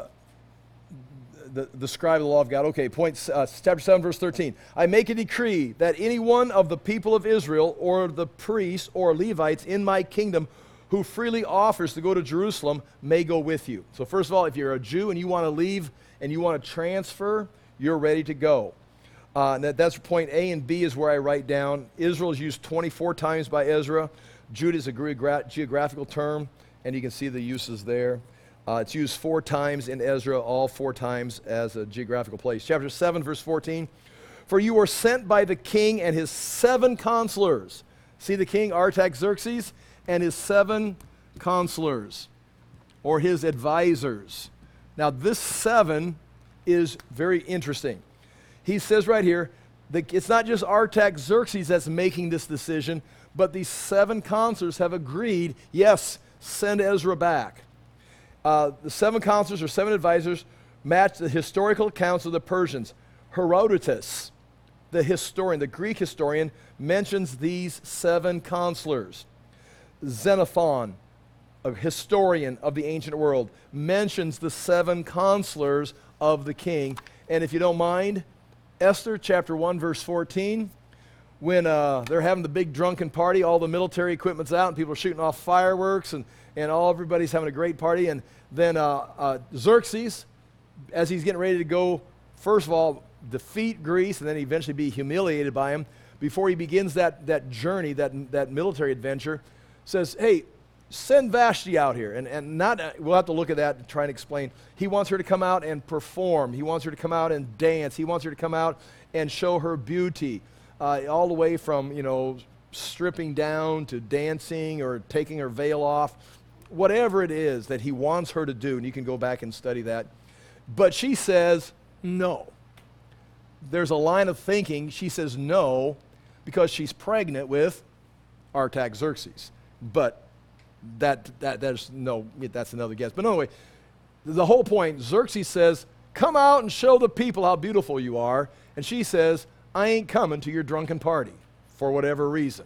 the scribe of the law of God. Okay, chapter 7, verse 13. I make a decree that any one of the people of Israel or the priests or Levites in my kingdom who freely offers to go to Jerusalem may go with you. So first of all, if you're a Jew and you want to leave and you want to transfer, you're ready to go. That's point A, and B is where I write down. Israel is used 24 times by Ezra. Judah is a geographical term, and you can see the uses there. It's used 4 times in Ezra, all 4 times as a geographical place. Chapter 7, verse 14. For you were sent by the king and his 7 counselors. See the king, Artaxerxes, and his 7 counselors, or his advisors. Now, this 7 is very interesting. He says right here, that it's not just Artaxerxes that's making this decision, but these 7 counselors have agreed, yes, send Ezra back. The 7 counselors or 7 advisors match the historical accounts of the Persians. Herodotus, the historian, the Greek historian, mentions these 7 counselors. Xenophon, a historian of the ancient world, mentions the 7 counselors of the king. And if you don't mind, Esther chapter 1, verse 14, when they're having the big drunken party, all the military equipment's out and people are shooting off fireworks and everybody's having a great party. And then Xerxes, as he's getting ready to go, first of all, defeat Greece and then eventually be humiliated by him, before he begins that journey, that military adventure, says, hey, send Vashti out here. And not, we'll have to look at that and try and explain. He wants her to come out and perform. He wants her to come out and dance. He wants her to come out and show her beauty. All the way from, stripping down to dancing or taking her veil off. Whatever it is that he wants her to do, and you can go back and study that. But she says no. There's a line of thinking. She says no because she's pregnant with Artaxerxes. But that's another guess. But anyway, the whole point, Xerxes says, come out and show the people how beautiful you are. And she says, I ain't coming to your drunken party for whatever reason.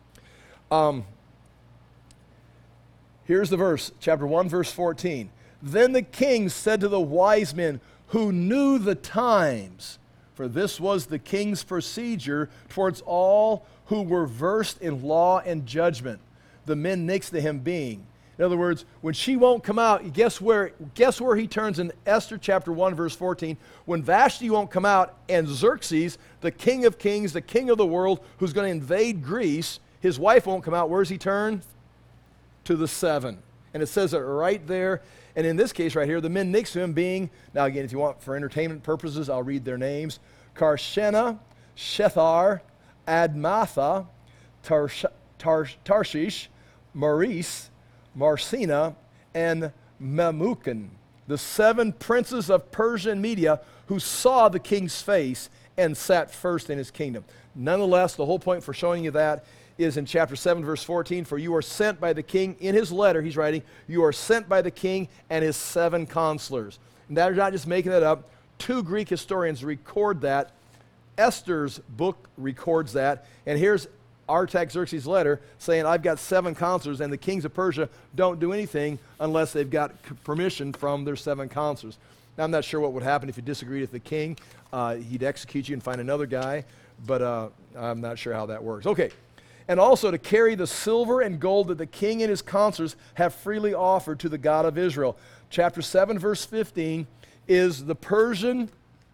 Here's the verse, chapter 1, verse 14. Then the king said to the wise men who knew the times, for this was the king's procedure towards all who were versed in law and judgment, the men next to him being. In other words, when she won't come out, guess where he turns in Esther chapter 1, verse 14? When Vashti won't come out and Xerxes, the king of kings, the king of the world, who's going to invade Greece, his wife won't come out, where's he turn? To the 7. And it says it right there. And in this case right here, the men next to him being, now again, if you want for entertainment purposes, I'll read their names. Karshena, Shethar, Admatha, Tarshish, Maurice, Marcina, and Memucan, the 7 princes of Persia and Media who saw the king's face and sat first in his kingdom. Nonetheless, the whole point for showing you that is in chapter 7, verse 14, for you are sent by the king, in his letter he's writing, you are sent by the king and his 7 counselors. And they're not just making that up. 2 Greek historians record that Esther's book records that, and here's Artaxerxes' letter saying, I've got 7 counselors, and the kings of Persia don't do anything unless they've got permission from their 7 counselors. Now, I'm not sure what would happen if you disagreed with the king. He'd execute you and find another guy, but I'm not sure how that works. Okay, and also to carry the silver and gold that the king and his counselors have freely offered to the God of Israel. Chapter 7, verse 15 is the Persian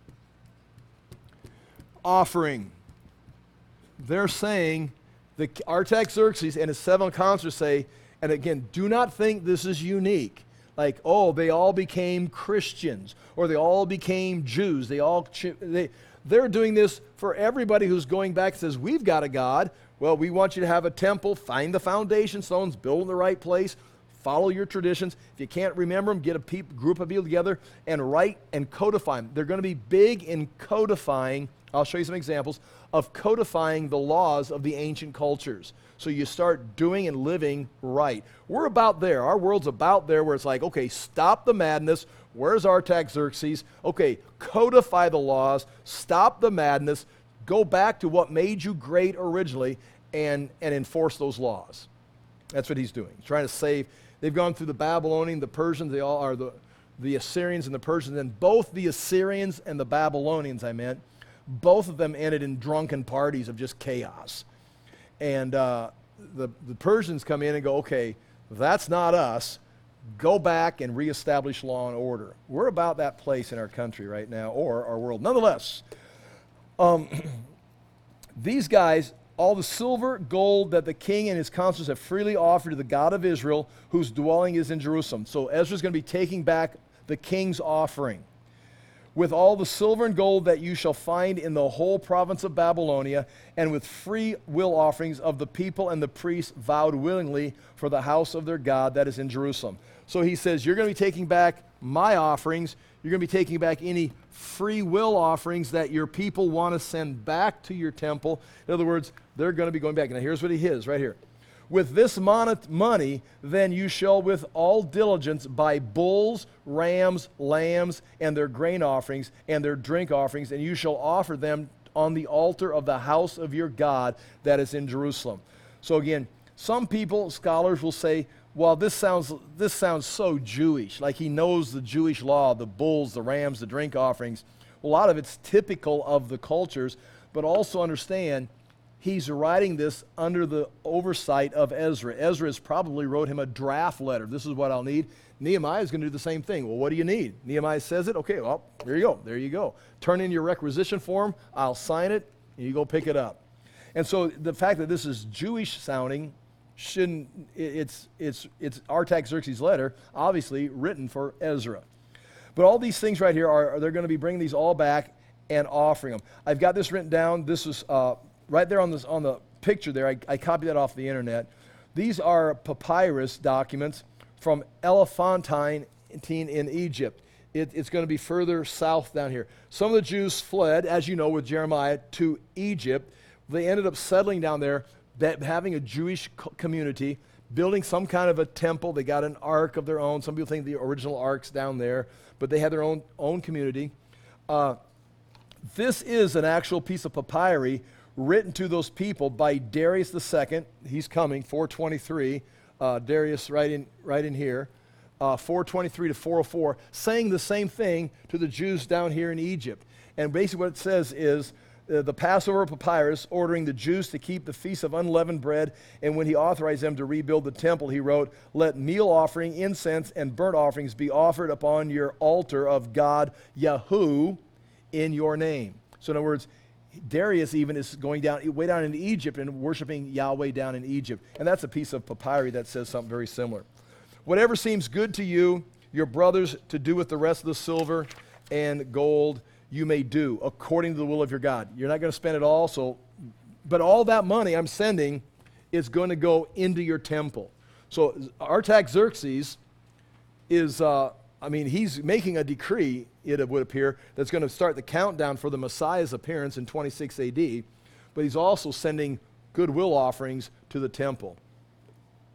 offering. They're saying, the Artaxerxes and his 7 counselors say, and again, do not think this is unique. Like, oh, they all became Christians, or they all became Jews. They're doing this for everybody who's going back and says, we've got a God. Well, we want you to have a temple, find the foundation stones, build in the right place, follow your traditions. If you can't remember them, get a group of people together and write and codify them. They're going to be big in codifying. I'll show you some examples of codifying the laws of the ancient cultures. So you start doing and living right. We're about there. Our world's about there where it's like, okay, stop the madness. Where's Artaxerxes? Okay, codify the laws, stop the madness, go back to what made you great originally, and enforce those laws. That's what he's doing. He's trying to save. They've gone through the Babylonian, the Persians, they all are the Assyrians and the Persians, and both the Assyrians and the Babylonians, both of them ended in drunken parties of just chaos. And the Persians come in and go, okay, that's not us. Go back and reestablish law and order. We're about that place in our country right now, or our world. Nonetheless, these guys, all the silver, gold that the king and his counselors have freely offered to the God of Israel, whose dwelling is in Jerusalem. So Ezra's going to be taking back the king's offering. With all the silver and gold that you shall find in the whole province of Babylonia, and with free will offerings of the people and the priests vowed willingly for the house of their God that is in Jerusalem. So he says, you're going to be taking back my offerings. You're going to be taking back any free will offerings that your people want to send back to your temple. In other words, they're going to be going back. Now here's what he is right here. With this money, then you shall with all diligence buy bulls, rams, lambs, and their grain offerings, and their drink offerings, and you shall offer them on the altar of the house of your God that is in Jerusalem. So again, some people, scholars will say, well, this sounds so Jewish, like he knows the Jewish law, the bulls, the rams, the drink offerings. A lot of it's typical of the cultures, but also understand he's writing this under the oversight of Ezra. Ezra has probably wrote him a draft letter. This is what I'll need. Nehemiah is going to do the same thing. Well, what do you need? Nehemiah says it. Okay, well, there you go. There you go. Turn in your requisition form. I'll sign it, and you go pick it up. And so the fact that this is Jewish sounding shouldn't, it's Artaxerxes' letter, obviously written for Ezra. But all these things right here they're going to be bringing these all back and offering them. I've got this written down. This is right there on the picture there. I copied that off the internet. These are papyrus documents from Elephantine in Egypt. It's going to be further south down here. Some of the Jews fled, as you know, with Jeremiah to Egypt. They ended up settling down there, having a Jewish community, building some kind of a temple. They got an ark of their own. Some people think the original ark's down there, but they had their own community. This is an actual piece of papyri written to those people by Darius II. He's coming, 423. Darius right in here, 423 to 404, saying the same thing to the Jews down here in Egypt. And basically what it says is, the Passover papyrus ordering the Jews to keep the feast of unleavened bread, and when he authorized them to rebuild the temple, he wrote, let meal offering, incense, and burnt offerings be offered upon your altar of God, Yahu, in your name. So in other words, Darius even is going way down in Egypt and worshiping Yahweh down in Egypt. And that's a piece of papyri that says something very similar. Whatever seems good to you, your brothers, to do with the rest of the silver and gold, you may do according to the will of your God. You're not going to spend it all, but all that money I'm sending is going to go into your temple. So Artaxerxes is, he's making a decree, it would appear, that's going to start the countdown for the Messiah's appearance in 26 AD, but he's also sending goodwill offerings to the temple.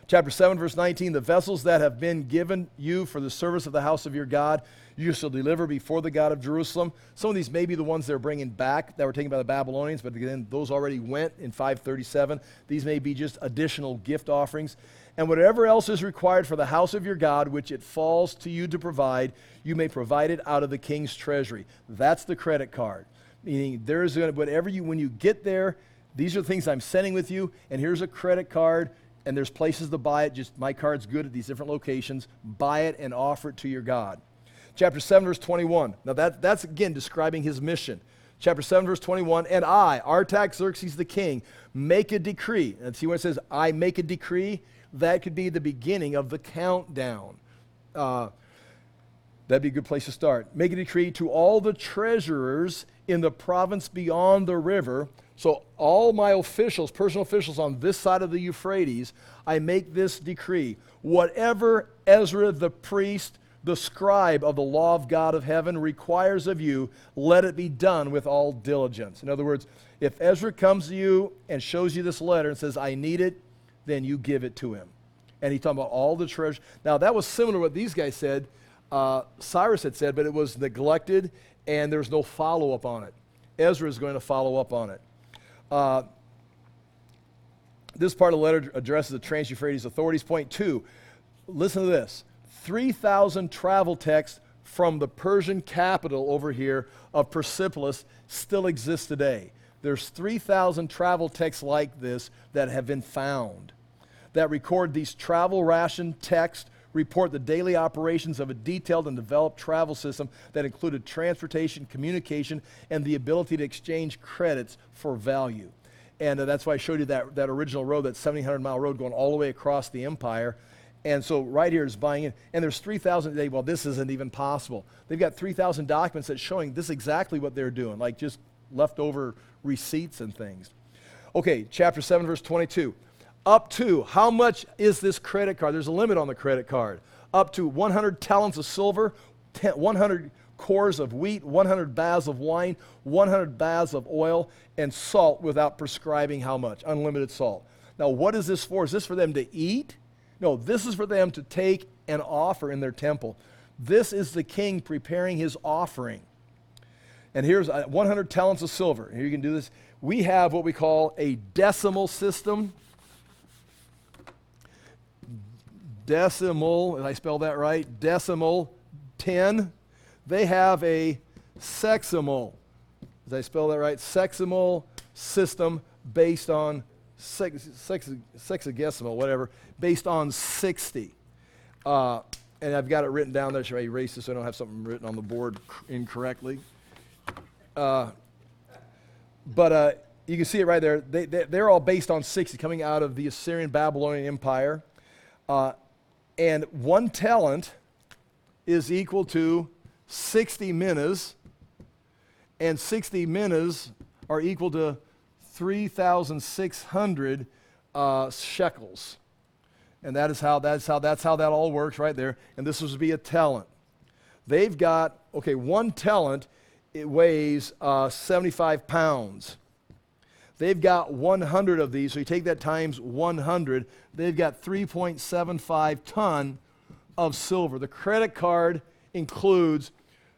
Chapter 7, verse 19, the vessels that have been given you for the service of the house of your God, you shall deliver before the God of Jerusalem. Some of these may be the ones they're bringing back that were taken by the Babylonians, but again, those already went in 537. These may be just additional gift offerings. And whatever else is required for the house of your God, which it falls to you to provide, you may provide it out of the king's treasury. That's the credit card. Meaning there's whatever you, when you get there, these are the things I'm sending with you, and here's a credit card, and there's places to buy it. Just my card's good at these different locations. Buy it and offer it to your God. Chapter 7, verse 21. Now that's again describing his mission. Chapter 7, verse 21, and I, Artaxerxes the king, make a decree. And see when it says, I make a decree, that could be the beginning of the countdown. That'd be a good place to start. Make a decree to all the treasurers in the province beyond the river. So all my officials, personal officials on this side of the Euphrates, I make this decree. Whatever Ezra the priest, the scribe of the law of God of heaven requires of you, let it be done with all diligence. In other words, if Ezra comes to you and shows you this letter and says, I need it, then you give it to him. And he's talking about all the treasure. Now that was similar to what these guys said, Cyrus had said, but it was neglected and there's no follow-up on it. Ezra is going to follow up on it. This part of the letter addresses the Trans-Euphrates authorities. Point 2, listen to this. 3,000 travel texts from the Persian capital over here of Persepolis still exist today. There's 3,000 travel texts like this that have been found that record these travel ration texts, report the daily operations of a detailed and developed travel system that included transportation, communication, and the ability to exchange credits for value. And that's why I showed you that original road, that 1,700-mile road going all the way across the empire. And so right here is buying in. And there's 3,000 today. Well, this isn't even possible. They've got 3,000 documents that's showing this is exactly what they're doing, like just leftover receipts and things. Okay, chapter 7, verse 22. Up to, how much is this credit card? There's a limit on the credit card. Up to 100 talents of silver, 100 cores of wheat, 100 baths of wine, 100 baths of oil, and salt without prescribing how much? Unlimited salt. Now, what is this for? Is this for them to eat? No, this is for them to take and offer in their temple. This is the king preparing his offering. And here's 100 talents of silver. Here you can do this. We have what we call a decimal system. Decimal, did I spell that right? Decimal 10. They have a sexamal. Did I spell that right? Sexamal system based on sexagesimal, whatever, based on 60. And I've got it written down there. Should I erase this so I don't have something written on the board incorrectly? But you can see it right there. They're all based on 60, coming out of the Assyrian Babylonian Empire. And 1 talent is equal to 60 minas, and 60 minas are equal to 3,600 shekels. And that's how that all works right there. And this would be a talent. They've got, 1 talent, it weighs 75 pounds. They've got 100 of these, so you take that times 100, they've got 3.75 ton of silver. The credit card includes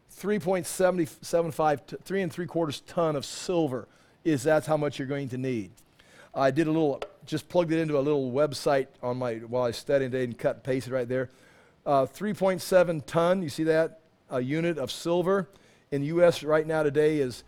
3.75, 3 3/4 ton of silver. That's how much you're going to need. I did just plugged it into a little website on while I was studying today and cut and pasted right there. 3.7 ton, you see that? A unit of silver in the U.S. right now today is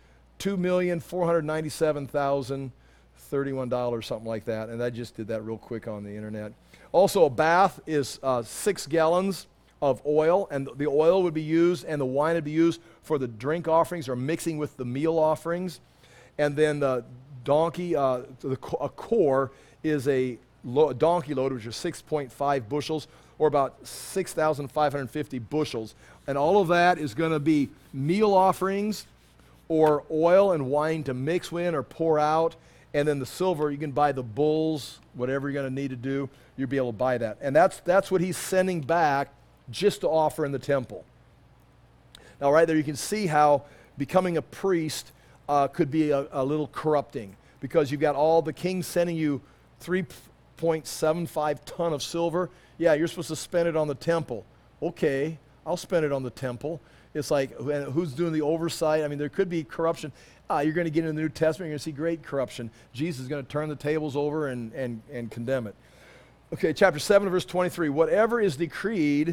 $2,497,031, something like that. And I just did that real quick on the internet. Also, a bath is 6 gallons of oil, and the oil would be used and the wine would be used for the drink offerings or mixing with the meal offerings. And then the donkey, a core is a donkey load, which is 6.5 bushels, or about 6,550 bushels. And all of that is going to be meal offerings or oil and wine to mix in or pour out. And then the silver, you can buy the bulls, whatever you're going to need to do, you'll be able to buy that. And that's what he's sending back just to offer in the temple. Now right there you can see how becoming a priest could be a little corrupting, because you've got all the kings sending you 3 6.75 ton of silver. Yeah, you're supposed to spend it on the temple. Okay, I'll spend it on the temple. It's like, who's doing the oversight? I mean, there could be corruption. You're going to get into the New Testament, you're going to see great corruption. Jesus is going to turn the tables over and condemn it. Okay, chapter 7, verse 23. Whatever is decreed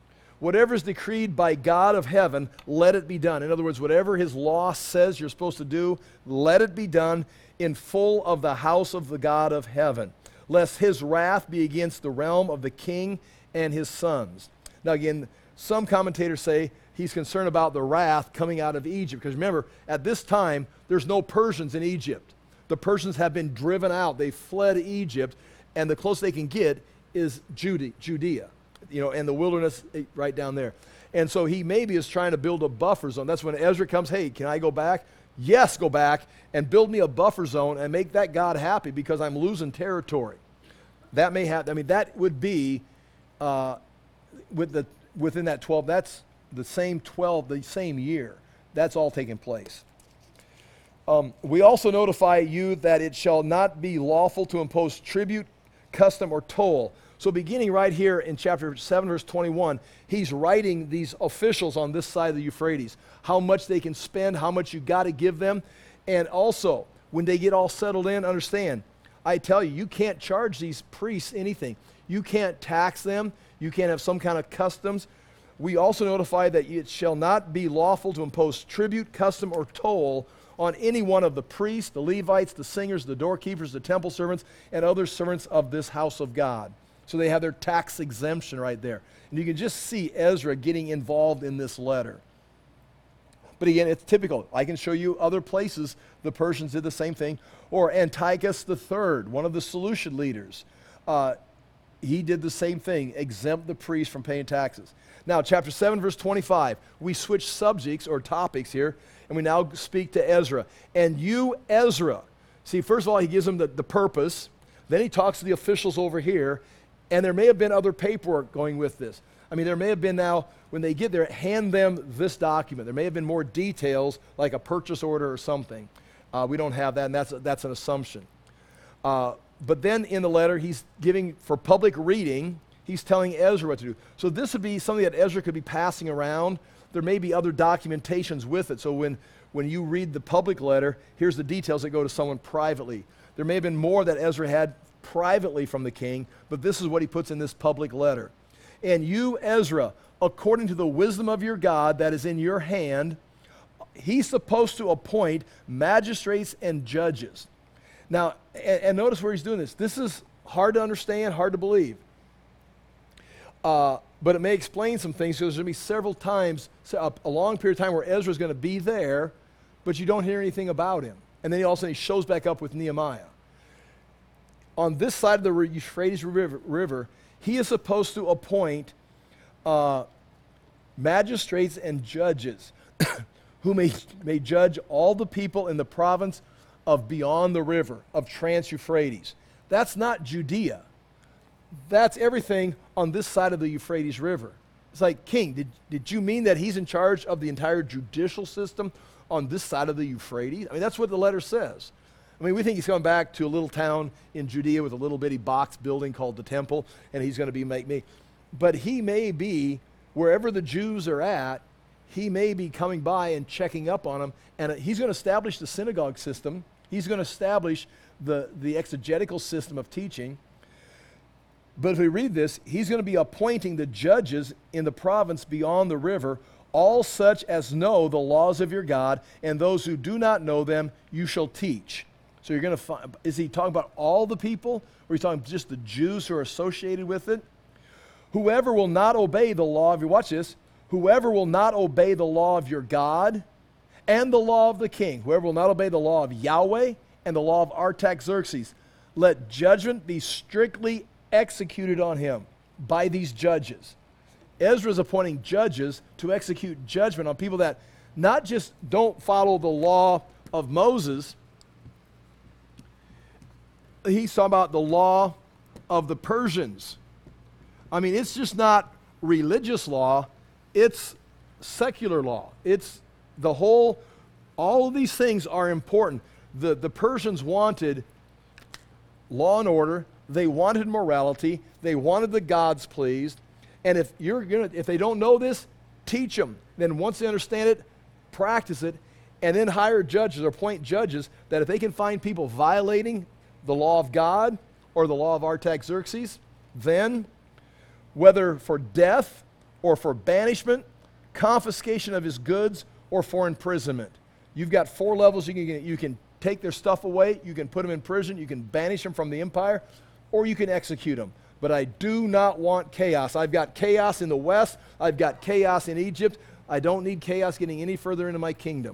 by God of heaven, let it be done. In other words, whatever his law says you're supposed to do, let it be done in full of the house of the God of heaven, lest his wrath be against the realm of the king and his sons. Now again, some commentators say he's concerned about the wrath coming out of Egypt. Because remember, at this time, there's no Persians in Egypt. The Persians have been driven out. They fled Egypt, and the closest they can get is Judea, and the wilderness right down there. And so he maybe is trying to build a buffer zone. That's when Ezra comes, hey, can I go back? Yes, go back and build me a buffer zone and make that God happy because I'm losing territory. That may happen. I mean, that would be within that 12. That's the same 12, the same year. That's all taking place. We also notify you that it shall not be lawful to impose tribute, custom, or toll. So beginning right here in chapter 7, verse 21, he's writing these officials on this side of the Euphrates, how much they can spend, how much you got to give them. And also, when they get all settled in, understand, I tell you, you can't charge these priests anything. You can't tax them. You can't have some kind of customs. We also notify that it shall not be lawful to impose tribute, custom, or toll on any one of the priests, the Levites, the singers, the doorkeepers, the temple servants, and other servants of this house of God. So they have their tax exemption right there. And you can just see Ezra getting involved in this letter. But again, it's typical. I can show you other places the Persians did the same thing. Or Antiochus III, one of the Seleucid leaders. He did the same thing, exempt the priests from paying taxes. Now, chapter 7, verse 25, we switch subjects or topics here, and we now speak to Ezra. And you, Ezra, see, first of all, he gives them the purpose. Then he talks to the officials over here, and there may have been other paperwork going with this. I mean, there may have been now, when they get there, hand them this document. There may have been more details, like a purchase order or something. We don't have that, and that's an assumption. But then in the letter, he's giving, for public reading, he's telling Ezra what to do. So this would be something that Ezra could be passing around. There may be other documentations with it. So when you read the public letter, here's the details that go to someone privately. There may have been more that Ezra had privately from the king, but this is what he puts in this public letter. And you, Ezra, according to the wisdom of your God that is in your hand, he's supposed to appoint magistrates and judges. Now, and notice where he's doing this. This is hard to understand, hard to believe. But it may explain some things, because there's going to be several times, a long period of time where Ezra's going to be there, but you don't hear anything about him. And then all of a sudden he shows back up with Nehemiah. On this side of the Euphrates River, he is supposed to appoint magistrates and judges who may judge all the people in the province of beyond the river, of Trans-Euphrates. That's not Judea. That's everything on this side of the Euphrates River. It's like, King, did you mean that he's in charge of the entire judicial system on this side of the Euphrates? I mean, that's what the letter says. I mean, we think he's going back to a little town in Judea with a little bitty box building called the temple, and he's going to be me. But he may be, wherever the Jews are at, he may be coming by and checking up on them, and he's going to establish the synagogue system. He's going to establish the exegetical system of teaching. But if we read this, he's going to be appointing the judges in the province beyond the river, all such as know the laws of your God, and those who do not know them you shall teach. So you're going to find, is he talking about all the people, or is he talking just the Jews who are associated with it? Whoever will not obey the law of your, watch this, whoever will not obey the law of your God and the law of the king, whoever will not obey the law of Yahweh and the law of Artaxerxes, let judgment be strictly executed on him by these judges. Ezra is appointing judges to execute judgment on people that not just don't follow the law of Moses. He's talking about the law of the Persians. I mean, it's just not religious law, it's secular law. It's the whole, all of these things are important. The Persians wanted law and order. They wanted morality. They wanted the gods pleased. And if they don't know this, teach them. Then once they understand it, practice it, and then hire judges or appoint judges that if they can find people violating the law of God or the law of Artaxerxes, then whether for death or for banishment, confiscation of his goods, or for imprisonment. You've got 4 levels. You can take their stuff away, you can put them in prison, you can banish them from the empire, or you can execute them. But I do not want chaos. I've got chaos in the west. I've got chaos in Egypt. I don't need chaos getting any further into my kingdom.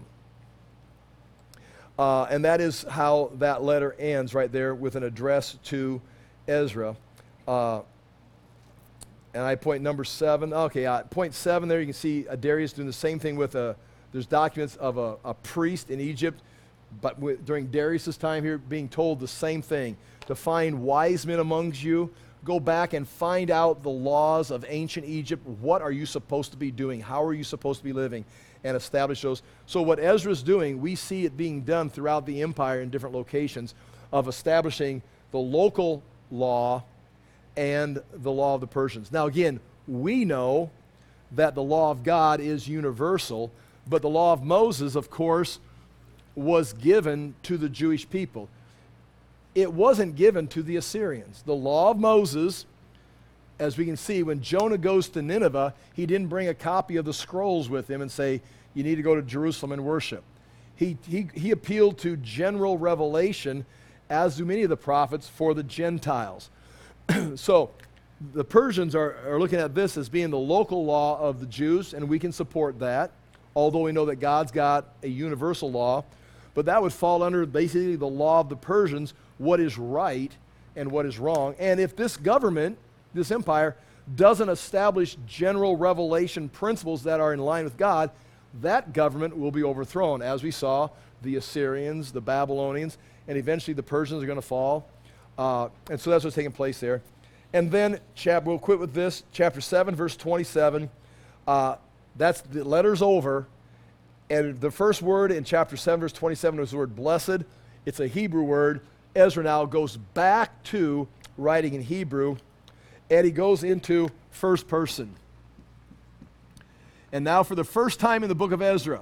And that is how that letter ends right there with an address to Ezra. And point number 7. Okay, point 7 there, you can see Darius doing the same thing with there's documents of a priest in Egypt, but during Darius' time here, being told the same thing. To find wise men amongst you, go back and find out the laws of ancient Egypt. What are you supposed to be doing? How are you supposed to be living? And establish those. So what Ezra's doing, we see it being done throughout the empire in different locations of establishing the local law and the law of the Persians. Now again, we know that the law of God is universal, but the law of Moses, of course, was given to the Jewish people. It wasn't given to the Assyrians. The law of Moses, as we can see, when Jonah goes to Nineveh, he didn't bring a copy of the scrolls with him and say, you need to go to Jerusalem and worship. He appealed to general revelation, as do many of the prophets, for the Gentiles. So the Persians are looking at this as being the local law of the Jews, and we can support that, although we know that God's got a universal law. But that would fall under basically the law of the Persians, what is right and what is wrong. And if this government, this empire, doesn't establish general revelation principles that are in line with God, that government will be overthrown. As we saw, the Assyrians, the Babylonians, and eventually the Persians are going to fall. And so that's what's taking place there. And then, we'll quit with this, chapter 7, verse 27. That's the letter's over. And the first word in chapter 7, verse 27 is the word blessed. It's a Hebrew word. Ezra now goes back to writing in Hebrew, and he goes into first person. And now for the first time in the book of Ezra,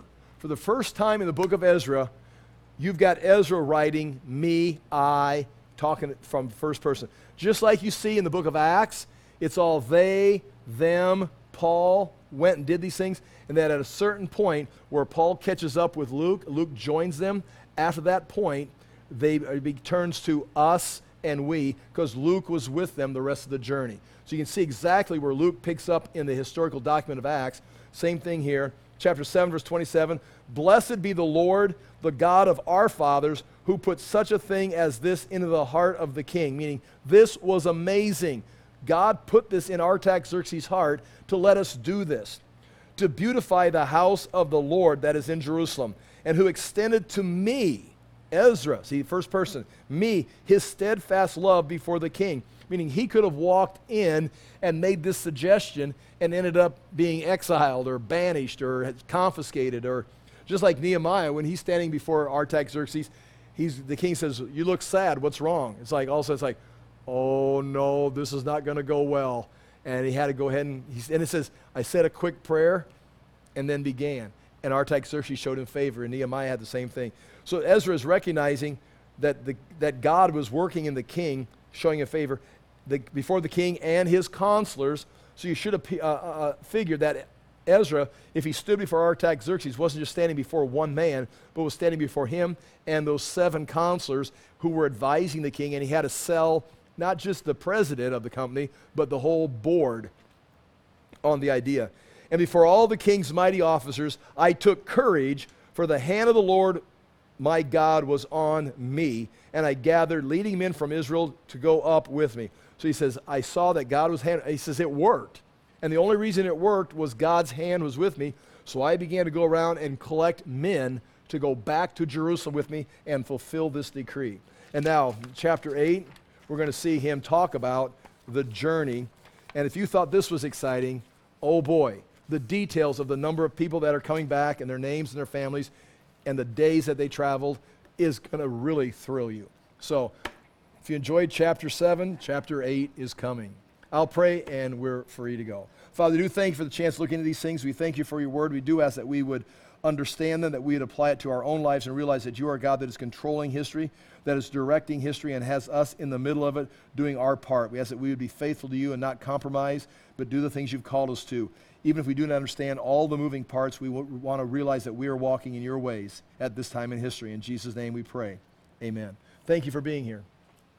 you've got Ezra writing me, I, talking from first person. Just like you see in the book of Acts, it's all they, them, Paul went and did these things, and then at a certain point where Paul catches up with Luke joins them. After that point, it turns to us and we, because Luke was with them the rest of the journey. So you can see exactly where Luke picks up in the historical document of Acts. Same thing here. Chapter 7, verse 27. Blessed be the Lord, the God of our fathers, who put such a thing as this into the heart of the king. Meaning, this was amazing. God put this in Artaxerxes' heart to let us do this, to beautify the house of the Lord that is in Jerusalem, and who extended to me, Ezra, see, first person, me, his steadfast love before the king. Meaning he could have walked in and made this suggestion and ended up being exiled or banished or confiscated, or just like Nehemiah, when he's standing before Artaxerxes, the king says, you look sad, what's wrong? It's like, also it's like, oh no, this is not going to go well. And he had to go ahead and it says, I said a quick prayer and then began. And Artaxerxes showed him favor, and Nehemiah had the same thing. So Ezra is recognizing that God was working in the king, showing a favor before the king and his counselors. So you should have figured that Ezra, if he stood before Artaxerxes, wasn't just standing before one man, but was standing before him and those 7 counselors who were advising the king, and he had to sell not just the president of the company, but the whole board on the idea. And before all the king's mighty officers, I took courage, for the hand of the Lord my God was on me, and I gathered leading men from Israel to go up with me. So he says, I saw that God was hand. He says, it worked. And the only reason it worked was God's hand was with me. So I began to go around and collect men to go back to Jerusalem with me and fulfill this decree. And now, chapter 8, we're going to see him talk about the journey. And if you thought this was exciting, oh boy, the details of the number of people that are coming back and their names and their families and the days that they traveled is going to really thrill you. So If you enjoyed chapter 7, chapter 8 is coming. I'll pray and we're free to go. Father, we do thank you for the chance to look into these things. We thank you for your word. We do ask that we would understand them, that we would apply it to our own lives and realize that you are a God that is controlling history, that is directing history and has us in the middle of it doing our part. We ask that we would be faithful to you and not compromise, but do the things you've called us to. Even if we do not understand all the moving parts, we want to realize that we are walking in your ways at this time in history. In Jesus' name we pray. Amen. Thank you for being here.